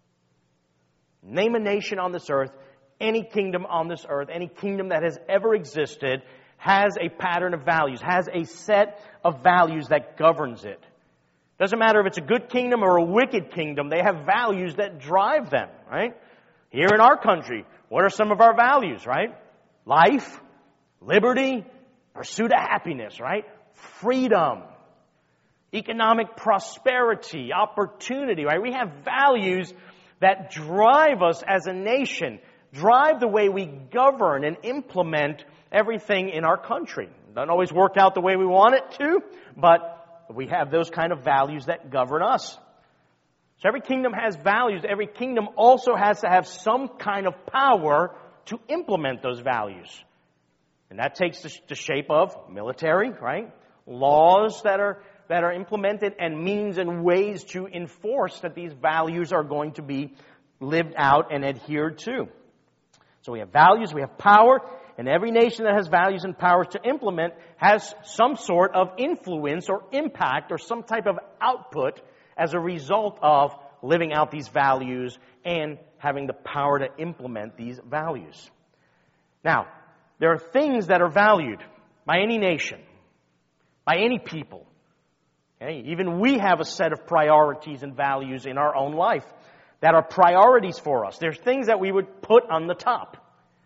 Name a nation on this earth, any kingdom on this earth, any kingdom that has ever existed has a pattern of values, has a set of values that governs it. Doesn't matter if it's a good kingdom or a wicked kingdom, they have values that drive them, right? Here in our country, what are some of our values, right? Life, liberty, pursuit of happiness, right? Freedom, economic prosperity, opportunity, right? We have values that drive us as a nation, drive the way we govern and implement everything in our country. It doesn't always work out the way we want it to, but we have those kind of values that govern us. So every kingdom has values. Every kingdom also has to have some kind of power to implement those values. And that takes the shape of military, right? Laws that are implemented and means and ways to enforce that these values are going to be lived out and adhered to. So we have values, we have power, and every nation that has values and powers to implement has some sort of influence or impact or some type of output as a result of living out these values and having the power to implement these values. Now, there are things that are valued by any nation, by any people. Okay? Even we have a set of priorities and values in our own life that are priorities for us. There's things that we would put on the top.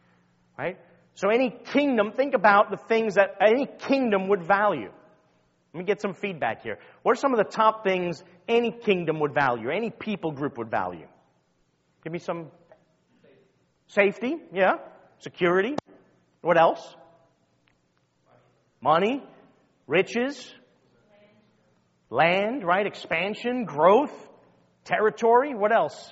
Right? So any kingdom, think about the things that any kingdom would value. Let me get some feedback here. What are some of the top things any kingdom would value, any people group would value? Give me some. Safety, yeah. Security. What else? Money. Riches. Land, right? Expansion, growth, territory. What else?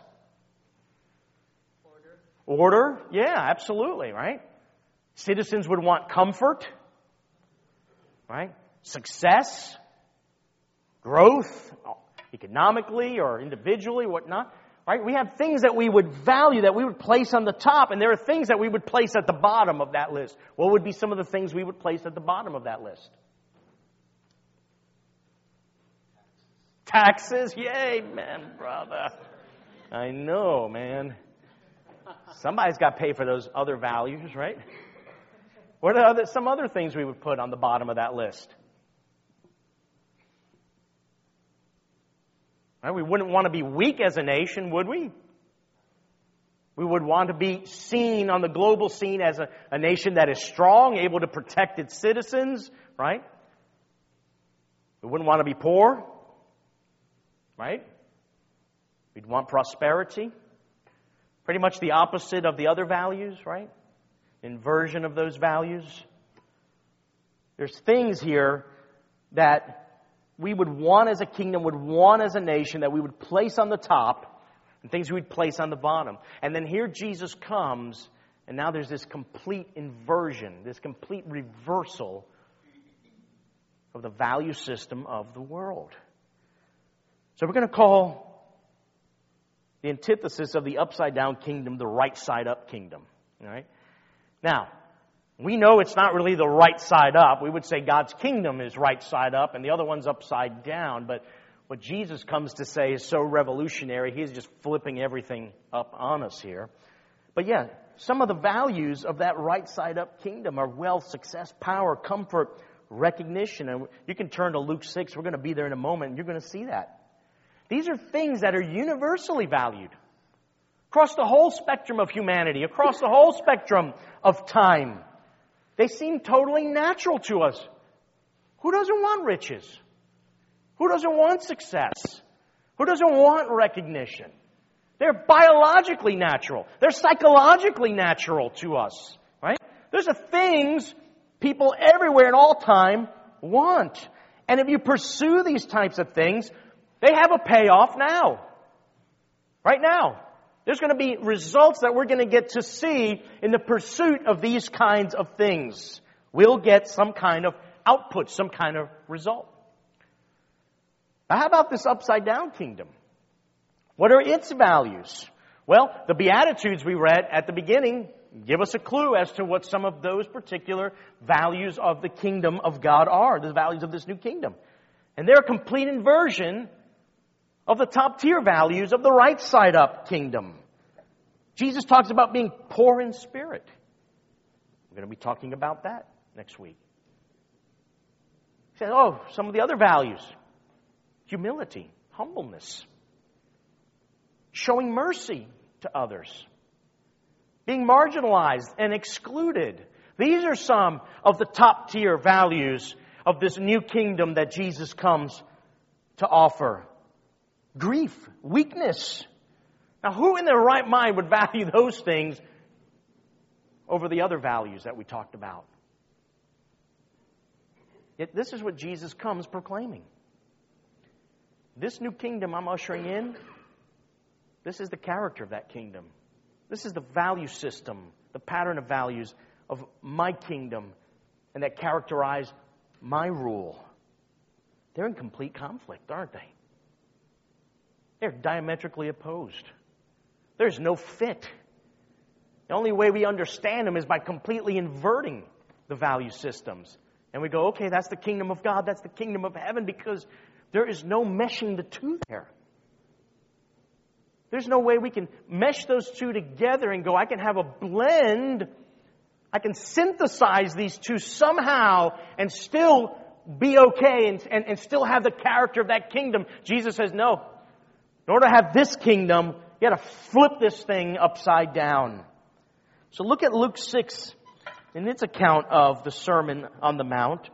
Order. Yeah, absolutely, right? Citizens would want comfort, right? Success, growth, economically or individually, whatnot. Right? We have things that we would value, that we would place on the top, and there are things that we would place at the bottom of that list. What would be some of the things we would place at the bottom of that list? Taxes. Yay, man, brother. I know, man. Somebody's got to pay for those other values, right? What are some other things we would put on the bottom of that list? Right? We wouldn't want to be weak as a nation, would we? We would want to be seen on the global scene as a nation that is strong, able to protect its citizens, right? We wouldn't want to be poor, right? We'd want prosperity. Pretty much the opposite of the other values, right? Inversion of those values. There's things here that we would want as a kingdom, would want as a nation, that we would place on the top, and things we would place on the bottom. And then here Jesus comes, and now there's this complete inversion, this complete reversal of the value system of the world. So we're going to call the antithesis of the upside-down kingdom the right-side-up kingdom. All right? Now, we know it's not really the right side up. We would say God's kingdom is right side up and the other one's upside down. But what Jesus comes to say is so revolutionary. He's just flipping everything up on us here. But yeah, some of the values of that right side up kingdom are wealth, success, power, comfort, recognition. And you can turn to Luke 6. We're going to be there in a moment and you're going to see that. These are things that are universally valued across the whole spectrum of humanity, across the whole spectrum of time. They seem totally natural to us. Who doesn't want riches? Who doesn't want success? Who doesn't want recognition? They're biologically natural. They're psychologically natural to us, right? Those are things people everywhere at all time want. And if you pursue these types of things, they have a payoff now. Right now. There's going to be results that we're going to get to see in the pursuit of these kinds of things. We'll get some kind of output, some kind of result. Now, how about this upside-down kingdom? What are its values? Well, the Beatitudes we read at the beginning give us a clue as to what some of those particular values of the kingdom of God are, the values of this new kingdom. And they're a complete inversion of the top tier values of the right side up kingdom. Jesus talks about being poor in spirit. We're going to be talking about that next week. He says, some of the other values. Humility, humbleness, showing mercy to others, being marginalized and excluded. These are some of the top tier values of this new kingdom that Jesus comes to offer. Grief, weakness. Now, who in their right mind would value those things over the other values that we talked about? Yet this is what Jesus comes proclaiming. This new kingdom I'm ushering in, this is the character of that kingdom. This is the value system, the pattern of values of my kingdom, and that characterize my rule. They're in complete conflict, aren't they? They're diametrically opposed. There's no fit. The only way we understand them is by completely inverting the value systems. And we go, okay, that's the kingdom of God, that's the kingdom of heaven, because there is no meshing the two there. There's no way we can mesh those two together and go, I can have a blend, I can synthesize these two somehow and still be okay and still have the character of that kingdom. Jesus says, no. In order to have this kingdom, you got to flip this thing upside down. So look at Luke 6 in its account of the Sermon on the Mount.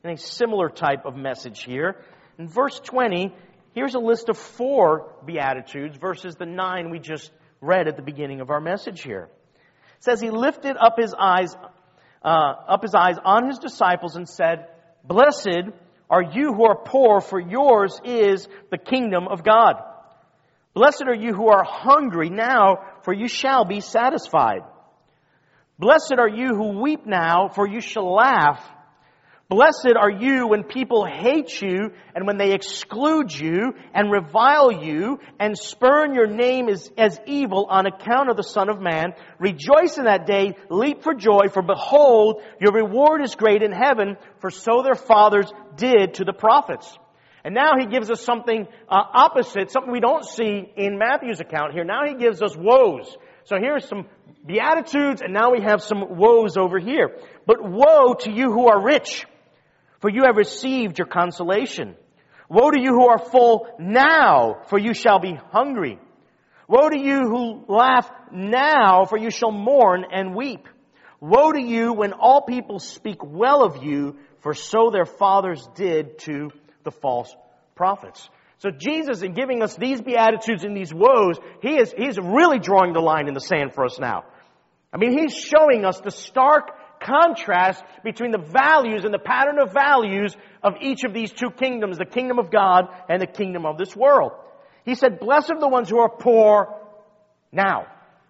in a similar type of message here. In verse 20, here's a list of 4 Beatitudes versus the 9 we just read at the beginning of our message here. It says, He lifted up His eyes on His disciples and said, Blessed are you who are poor, for yours is the kingdom of God. Blessed are you who are hungry now, for you shall be satisfied. Blessed are you who weep now, for you shall laugh. Blessed are you when people hate you and when they exclude you and revile you and spurn your name as evil on account of the Son of Man. Rejoice in that day, leap for joy, for behold, your reward is great in heaven, for so their fathers did to the prophets. And now He gives us something opposite, something we don't see in Matthew's account here. Now He gives us woes. So here's some Beatitudes, and now we have some woes over here. But woe to you who are rich, for you have received your consolation. Woe to you who are full now, for you shall be hungry. Woe to you who laugh now, for you shall mourn and weep. Woe to you when all people speak well of you, for so their fathers did to the false prophets. So Jesus, in giving us these Beatitudes and these woes, He's really drawing the line in the sand for us now. I mean, He's showing us the stark contrast between the values and the pattern of values of each of these 2 kingdoms, the kingdom of God and the kingdom of this world. He said, Blessed are the ones who are poor now.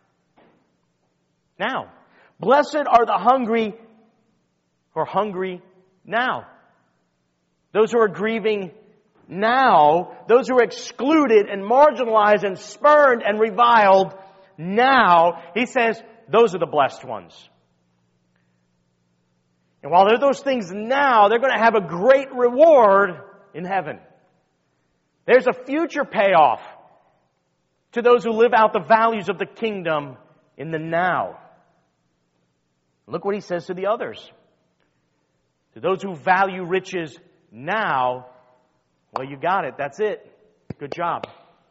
Now. Blessed are the hungry who are hungry now. Those who are grieving now. Those who are excluded and marginalized and spurned and reviled now. He says, those are the blessed ones. And while they're those things now, they're going to have a great reward in heaven. There's a future payoff to those who live out the values of the kingdom in the now. Look what He says to the others. To those who value riches now, well, you got it. That's it. Good job.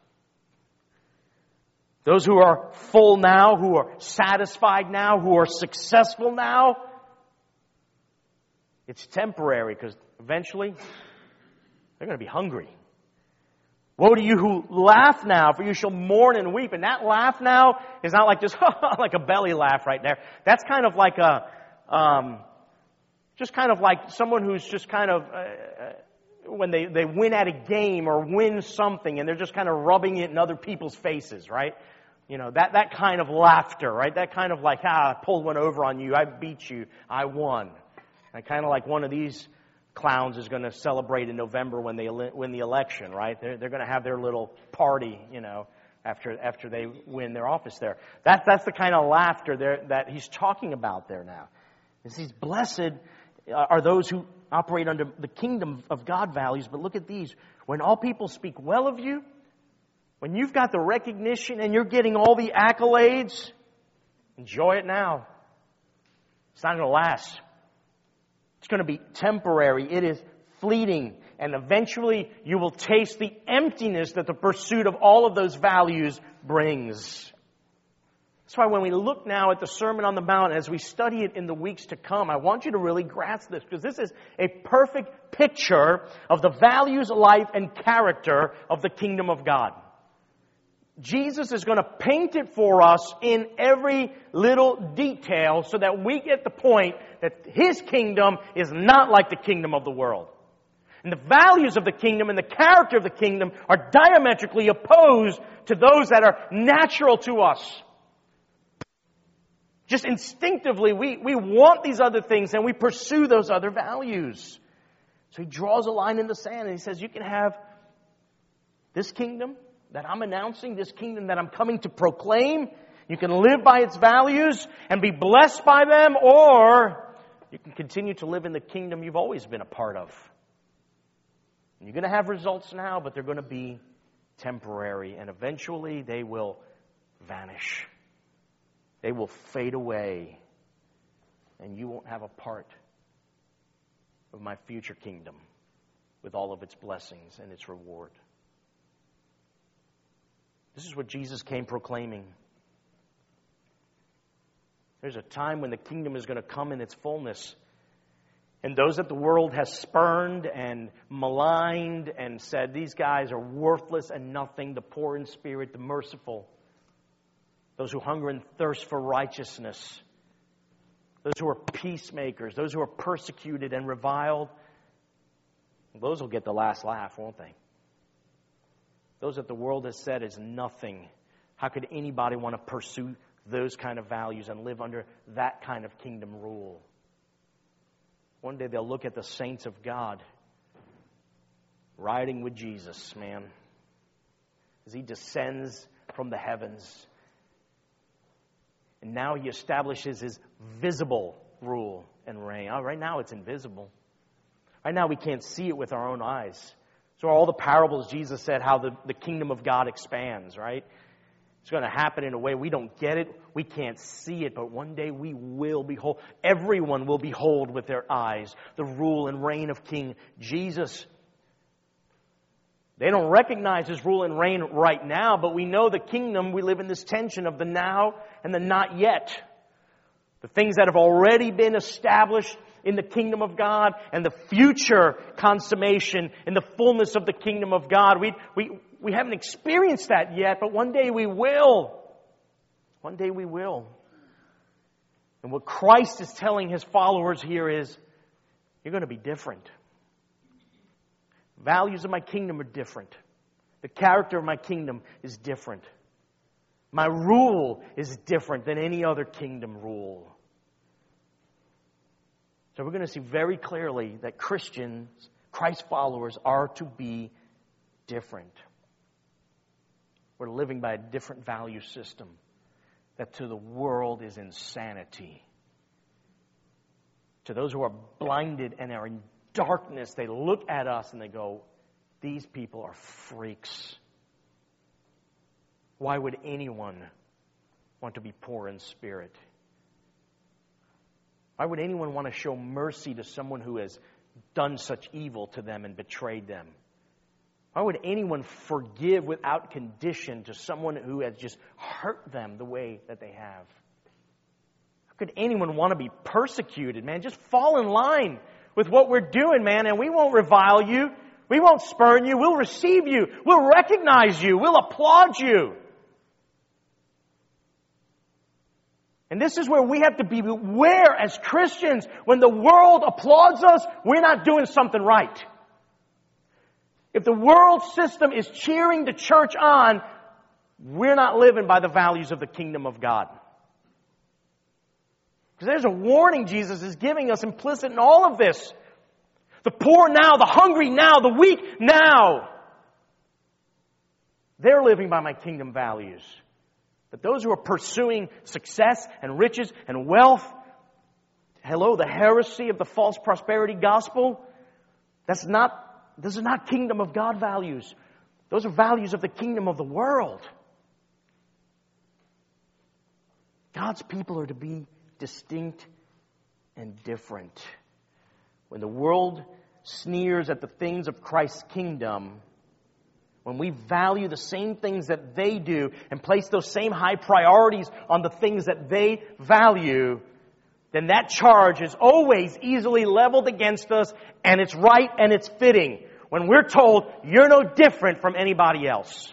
Those who are full now, who are satisfied now, who are successful now, it's temporary because eventually they're going to be hungry. Woe to you who laugh now, for you shall mourn and weep. And that laugh now is not like just like a belly laugh right there. That's kind of like just kind of like someone who's just kind of when they win at a game or win something and they're just kind of rubbing it in other people's faces, right? You know, that kind of laughter, right? That kind of like, I pulled one over on you, I beat you, I won. And kind of like one of these clowns is going to celebrate in November when they win the election, right? They're going to have their little party, you know, after they win their office there. That's the kind of laughter there that He's talking about there now. He's blessed are those who operate under the kingdom of God values. But look at these. When all people speak well of you, when you've got the recognition and you're getting all the accolades, enjoy it now. It's not going to last. It's going to be temporary. It is fleeting. And eventually you will taste the emptiness that the pursuit of all of those values brings. That's why when we look now at the Sermon on the Mount, as we study it in the weeks to come, I want you to really grasp this, because this is a perfect picture of the values, life, and character of the kingdom of God. Jesus is going to paint it for us in every little detail so that we get the point that His kingdom is not like the kingdom of the world. And the values of the kingdom and the character of the kingdom are diametrically opposed to those that are natural to us. Just instinctively, we want these other things and we pursue those other values. So He draws a line in the sand and He says, you can have this kingdom that I'm announcing, this kingdom that I'm coming to proclaim. You can live by its values and be blessed by them, or you can continue to live in the kingdom you've always been a part of. And you're going to have results now, but they're going to be temporary, and eventually they will vanish. They will fade away, and you won't have a part of my future kingdom with all of its blessings and its reward. This is what Jesus came proclaiming. There's a time when the kingdom is going to come in its fullness. And those that the world has spurned and maligned and said, these guys are worthless and nothing, the poor in spirit, the merciful, those who hunger and thirst for righteousness, those who are peacemakers, those who are persecuted and reviled, those will get the last laugh, won't they? Those that the world has said is nothing. How could anybody want to pursue those kind of values and live under that kind of kingdom rule? One day they'll look at the saints of God riding with Jesus, man, as He descends from the heavens. And now He establishes His visible rule and reign. Right now it's invisible. Right now we can't see it with our own eyes. So all the parables Jesus said how the kingdom of God expands, right? It's going to happen in a way we don't get it. We can't see it, but one day we will behold. Everyone will behold with their eyes the rule and reign of King Jesus. They don't recognize His rule and reign right now, but we know the kingdom, we live in this tension of the now and the not yet. The things that have already been established in the kingdom of God and the future consummation in the fullness of the kingdom of God. We haven't experienced that yet, but one day we will. One day we will. And what Christ is telling His followers here is, you're going to be different. Values of my kingdom are different. The character of my kingdom is different. My rule is different than any other kingdom rule. So we're going to see very clearly that Christians, Christ followers, are to be different. We're living by a different value system that to the world is insanity. To those who are blinded and are in darkness, they look at us and they go, these people are freaks. Why would anyone want to be poor in spirit? Why would anyone want to show mercy to someone who has done such evil to them and betrayed them? Why would anyone forgive without condition to someone who has just hurt them the way that they have? How could anyone want to be persecuted, man? Just fall in line with what we're doing, man, and we won't revile you. We won't spurn you. We'll receive you. We'll recognize you. We'll applaud you. And this is where we have to be aware as Christians. When the world applauds us, we're not doing something right. If the world system is cheering the church on, we're not living by the values of the kingdom of God. Because there's a warning Jesus is giving us implicit in all of this. The poor now, the hungry now, the weak now. They're living by my kingdom values. But those who are pursuing success and riches and wealth, the heresy of the false prosperity gospel, those are not kingdom of God values. Those are values of the kingdom of the world. God's people are to be distinct and different. When the world sneers at the things of Christ's kingdom, when we value the same things that they do and place those same high priorities on the things that they value, then that charge is always easily leveled against us, and it's right and it's fitting when we're told you're no different from anybody else.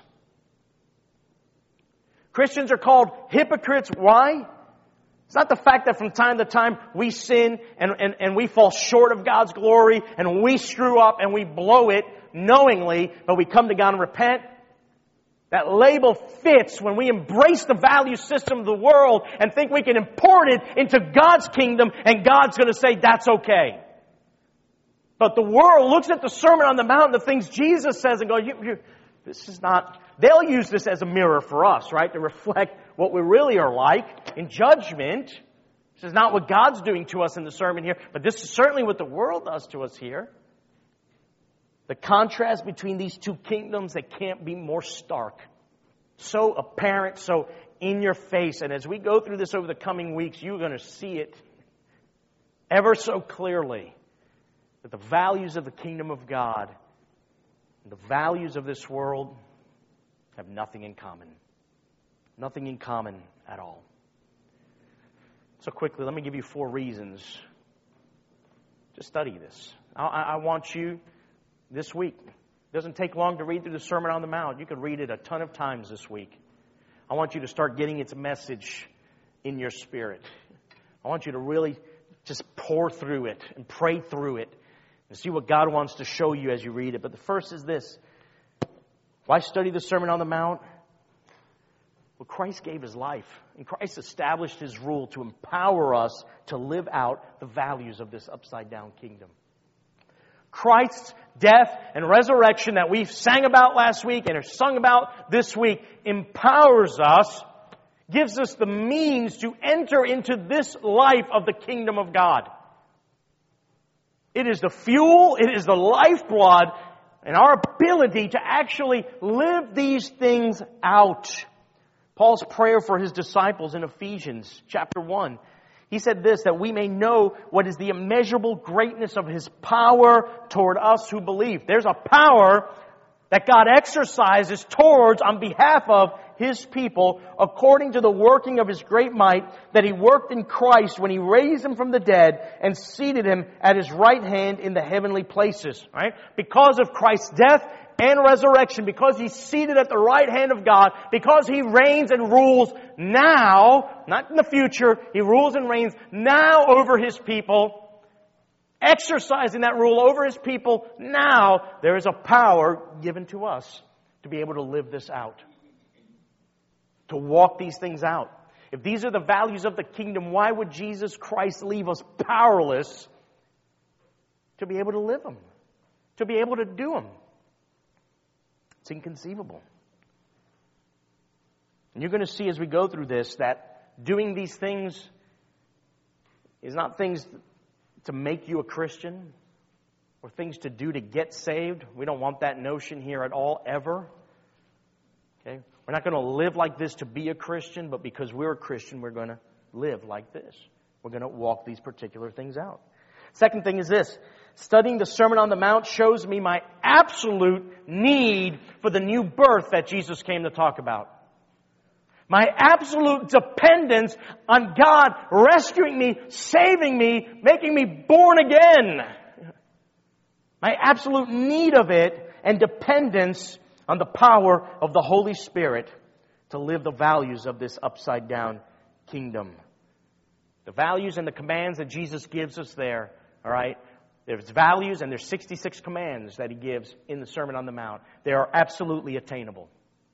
Christians are called hypocrites. Why? It's not the fact that from time to time we sin and we fall short of God's glory and we screw up and we blow it knowingly, but we come to God and repent. That label fits when we embrace the value system of the world and think we can import it into God's kingdom and God's going to say that's okay. But the world looks at the Sermon on the Mount, the things Jesus says, and go, this is not... They'll use this as a mirror for us, right? To reflect what we really are like in judgment. This is not what God's doing to us in the sermon here, but this is certainly what the world does to us here. The contrast between these two kingdoms that can't be more stark. So apparent, so in your face. And as we go through this over the coming weeks, you're going to see it ever so clearly. That the values of the kingdom of God and the values of this world have nothing in common. Nothing in common at all. So quickly, let me give you 4 reasons Just study this. I want you this week. It doesn't take long to read through the Sermon on the Mount. You could read it a ton of times this week. I want you to start getting its message in your spirit. I want you to really just pour through it and pray through it and see what God wants to show you as you read it. But the first is this. Why study the Sermon on the Mount? Well, Christ gave His life, and Christ established His rule to empower us to live out the values of this upside-down kingdom. Christ's death and resurrection that we sang about last week and are sung about this week empowers us, gives us the means to enter into this life of the kingdom of God. It is the fuel, it is the lifeblood, and our ability to actually live these things out. Paul's prayer for his disciples in Ephesians chapter 1. He said this, that we may know what is the immeasurable greatness of His power toward us who believe. There's a power that God exercises towards on behalf of His people according to the working of His great might that He worked in Christ when He raised Him from the dead and seated Him at His right hand in the heavenly places. Right? Because of Christ's death and resurrection, because He's seated at the right hand of God, because He reigns and rules now, not in the future, He rules and reigns now over His people, exercising that rule over His people now, there is a power given to us to be able to live this out, to walk these things out. If these are the values of the kingdom, why would Jesus Christ leave us powerless to be able to live them, to be able to do them? It's inconceivable. And you're going to see as we go through this that doing these things is not things to make you a Christian or things to do to get saved. We don't want that notion here at all, ever. Okay? We're not going to live like this to be a Christian, but because we're a Christian, we're going to live like this. We're going to walk these particular things out. Second thing is this. Studying the Sermon on the Mount shows me my absolute need for the new birth that Jesus came to talk about. My absolute dependence on God rescuing me, saving me, making me born again. My absolute need of it and dependence on the power of the Holy Spirit to live the values of this upside down kingdom. The values and the commands that Jesus gives us there, all right? There's values and there's 66 commands that He gives in the Sermon on the Mount. They are absolutely attainable.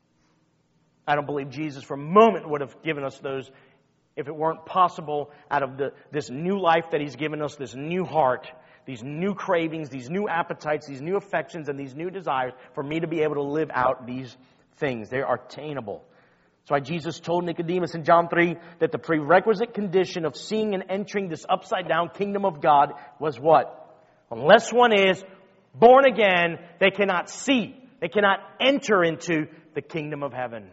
I don't believe Jesus for a moment would have given us those if it weren't possible out of this new life that He's given us, this new heart, these new cravings, these new appetites, these new affections, and these new desires for me to be able to live out these things. They are attainable. That's why Jesus told Nicodemus in John 3 that the prerequisite condition of seeing and entering this upside-down kingdom of God was what? Unless one is born again, they cannot see. They cannot enter into the kingdom of heaven.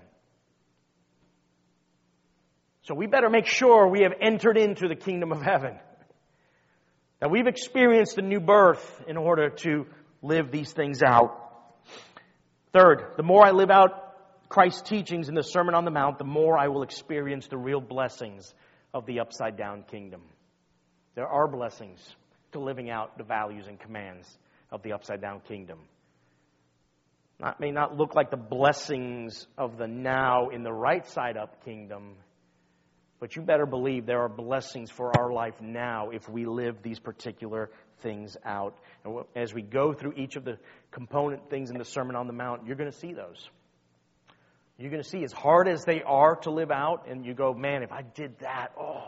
So we better make sure we have entered into the kingdom of heaven. That we've experienced a new birth in order to live these things out. Third, the more I live out Christ's teachings in the Sermon on the Mount, the more I will experience the real blessings of the upside-down kingdom. There are blessings to living out the values and commands of the upside-down kingdom. It may not look like the blessings of the now in the right side up kingdom, but you better believe there are blessings for our life now if we live these particular things out. And as we go through each of the component things in the Sermon on the Mount, you're going to see those. You're going to see as hard as they are to live out, and you go, man, if I did that,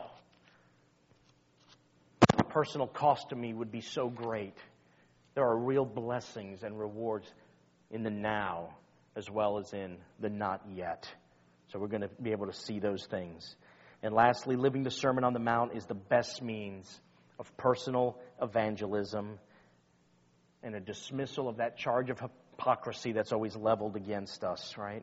the personal cost to me would be so great. There are real blessings and rewards in the now as well as in the not yet. So we're going to be able to see those things. And lastly, living the Sermon on the Mount is the best means of personal evangelism and a dismissal of that charge of hypocrisy that's always leveled against us, right?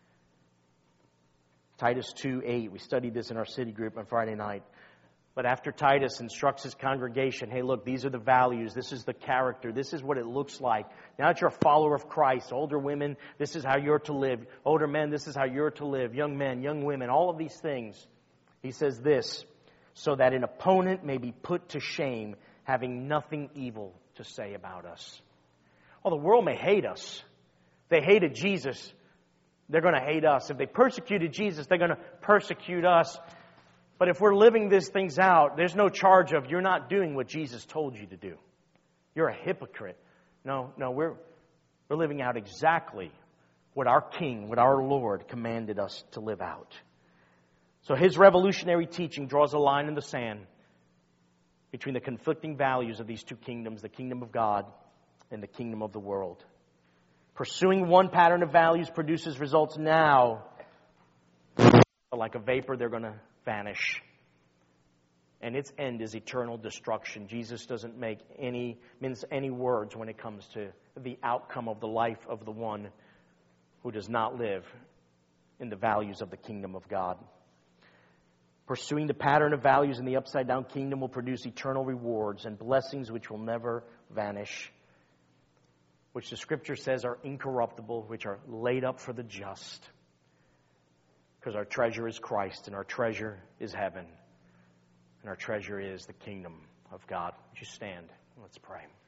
Titus 2:8, we studied this in our city group on Friday night. But after Titus instructs his congregation, hey, look, these are the values, this is the character, this is what it looks like. Now that you're a follower of Christ, older women, this is how you're to live. Older men, this is how you're to live. Young men, young women, all of these things. He says this, so that an opponent may be put to shame, having nothing evil to say about us. Well, the world may hate us. They hated Jesus. They're going to hate us. If they persecuted Jesus, they're going to persecute us. But if we're living these things out, there's no charge of you're not doing what Jesus told you to do. You're a hypocrite. No, we're living out exactly what our King, what our Lord commanded us to live out. So His revolutionary teaching draws a line in the sand between the conflicting values of these two kingdoms, the kingdom of God and the kingdom of the world. Pursuing one pattern of values produces results now, but like a vapor, they're going to vanish. And its end is eternal destruction. Jesus doesn't mince any words when it comes to the outcome of the life of the one who does not live in the values of the kingdom of God. Pursuing the pattern of values in the upside-down kingdom will produce eternal rewards and blessings which will never vanish, which the Scripture says are incorruptible, which are laid up for the just. Because our treasure is Christ, and our treasure is heaven, and our treasure is the kingdom of God. Would you stand? Let's pray.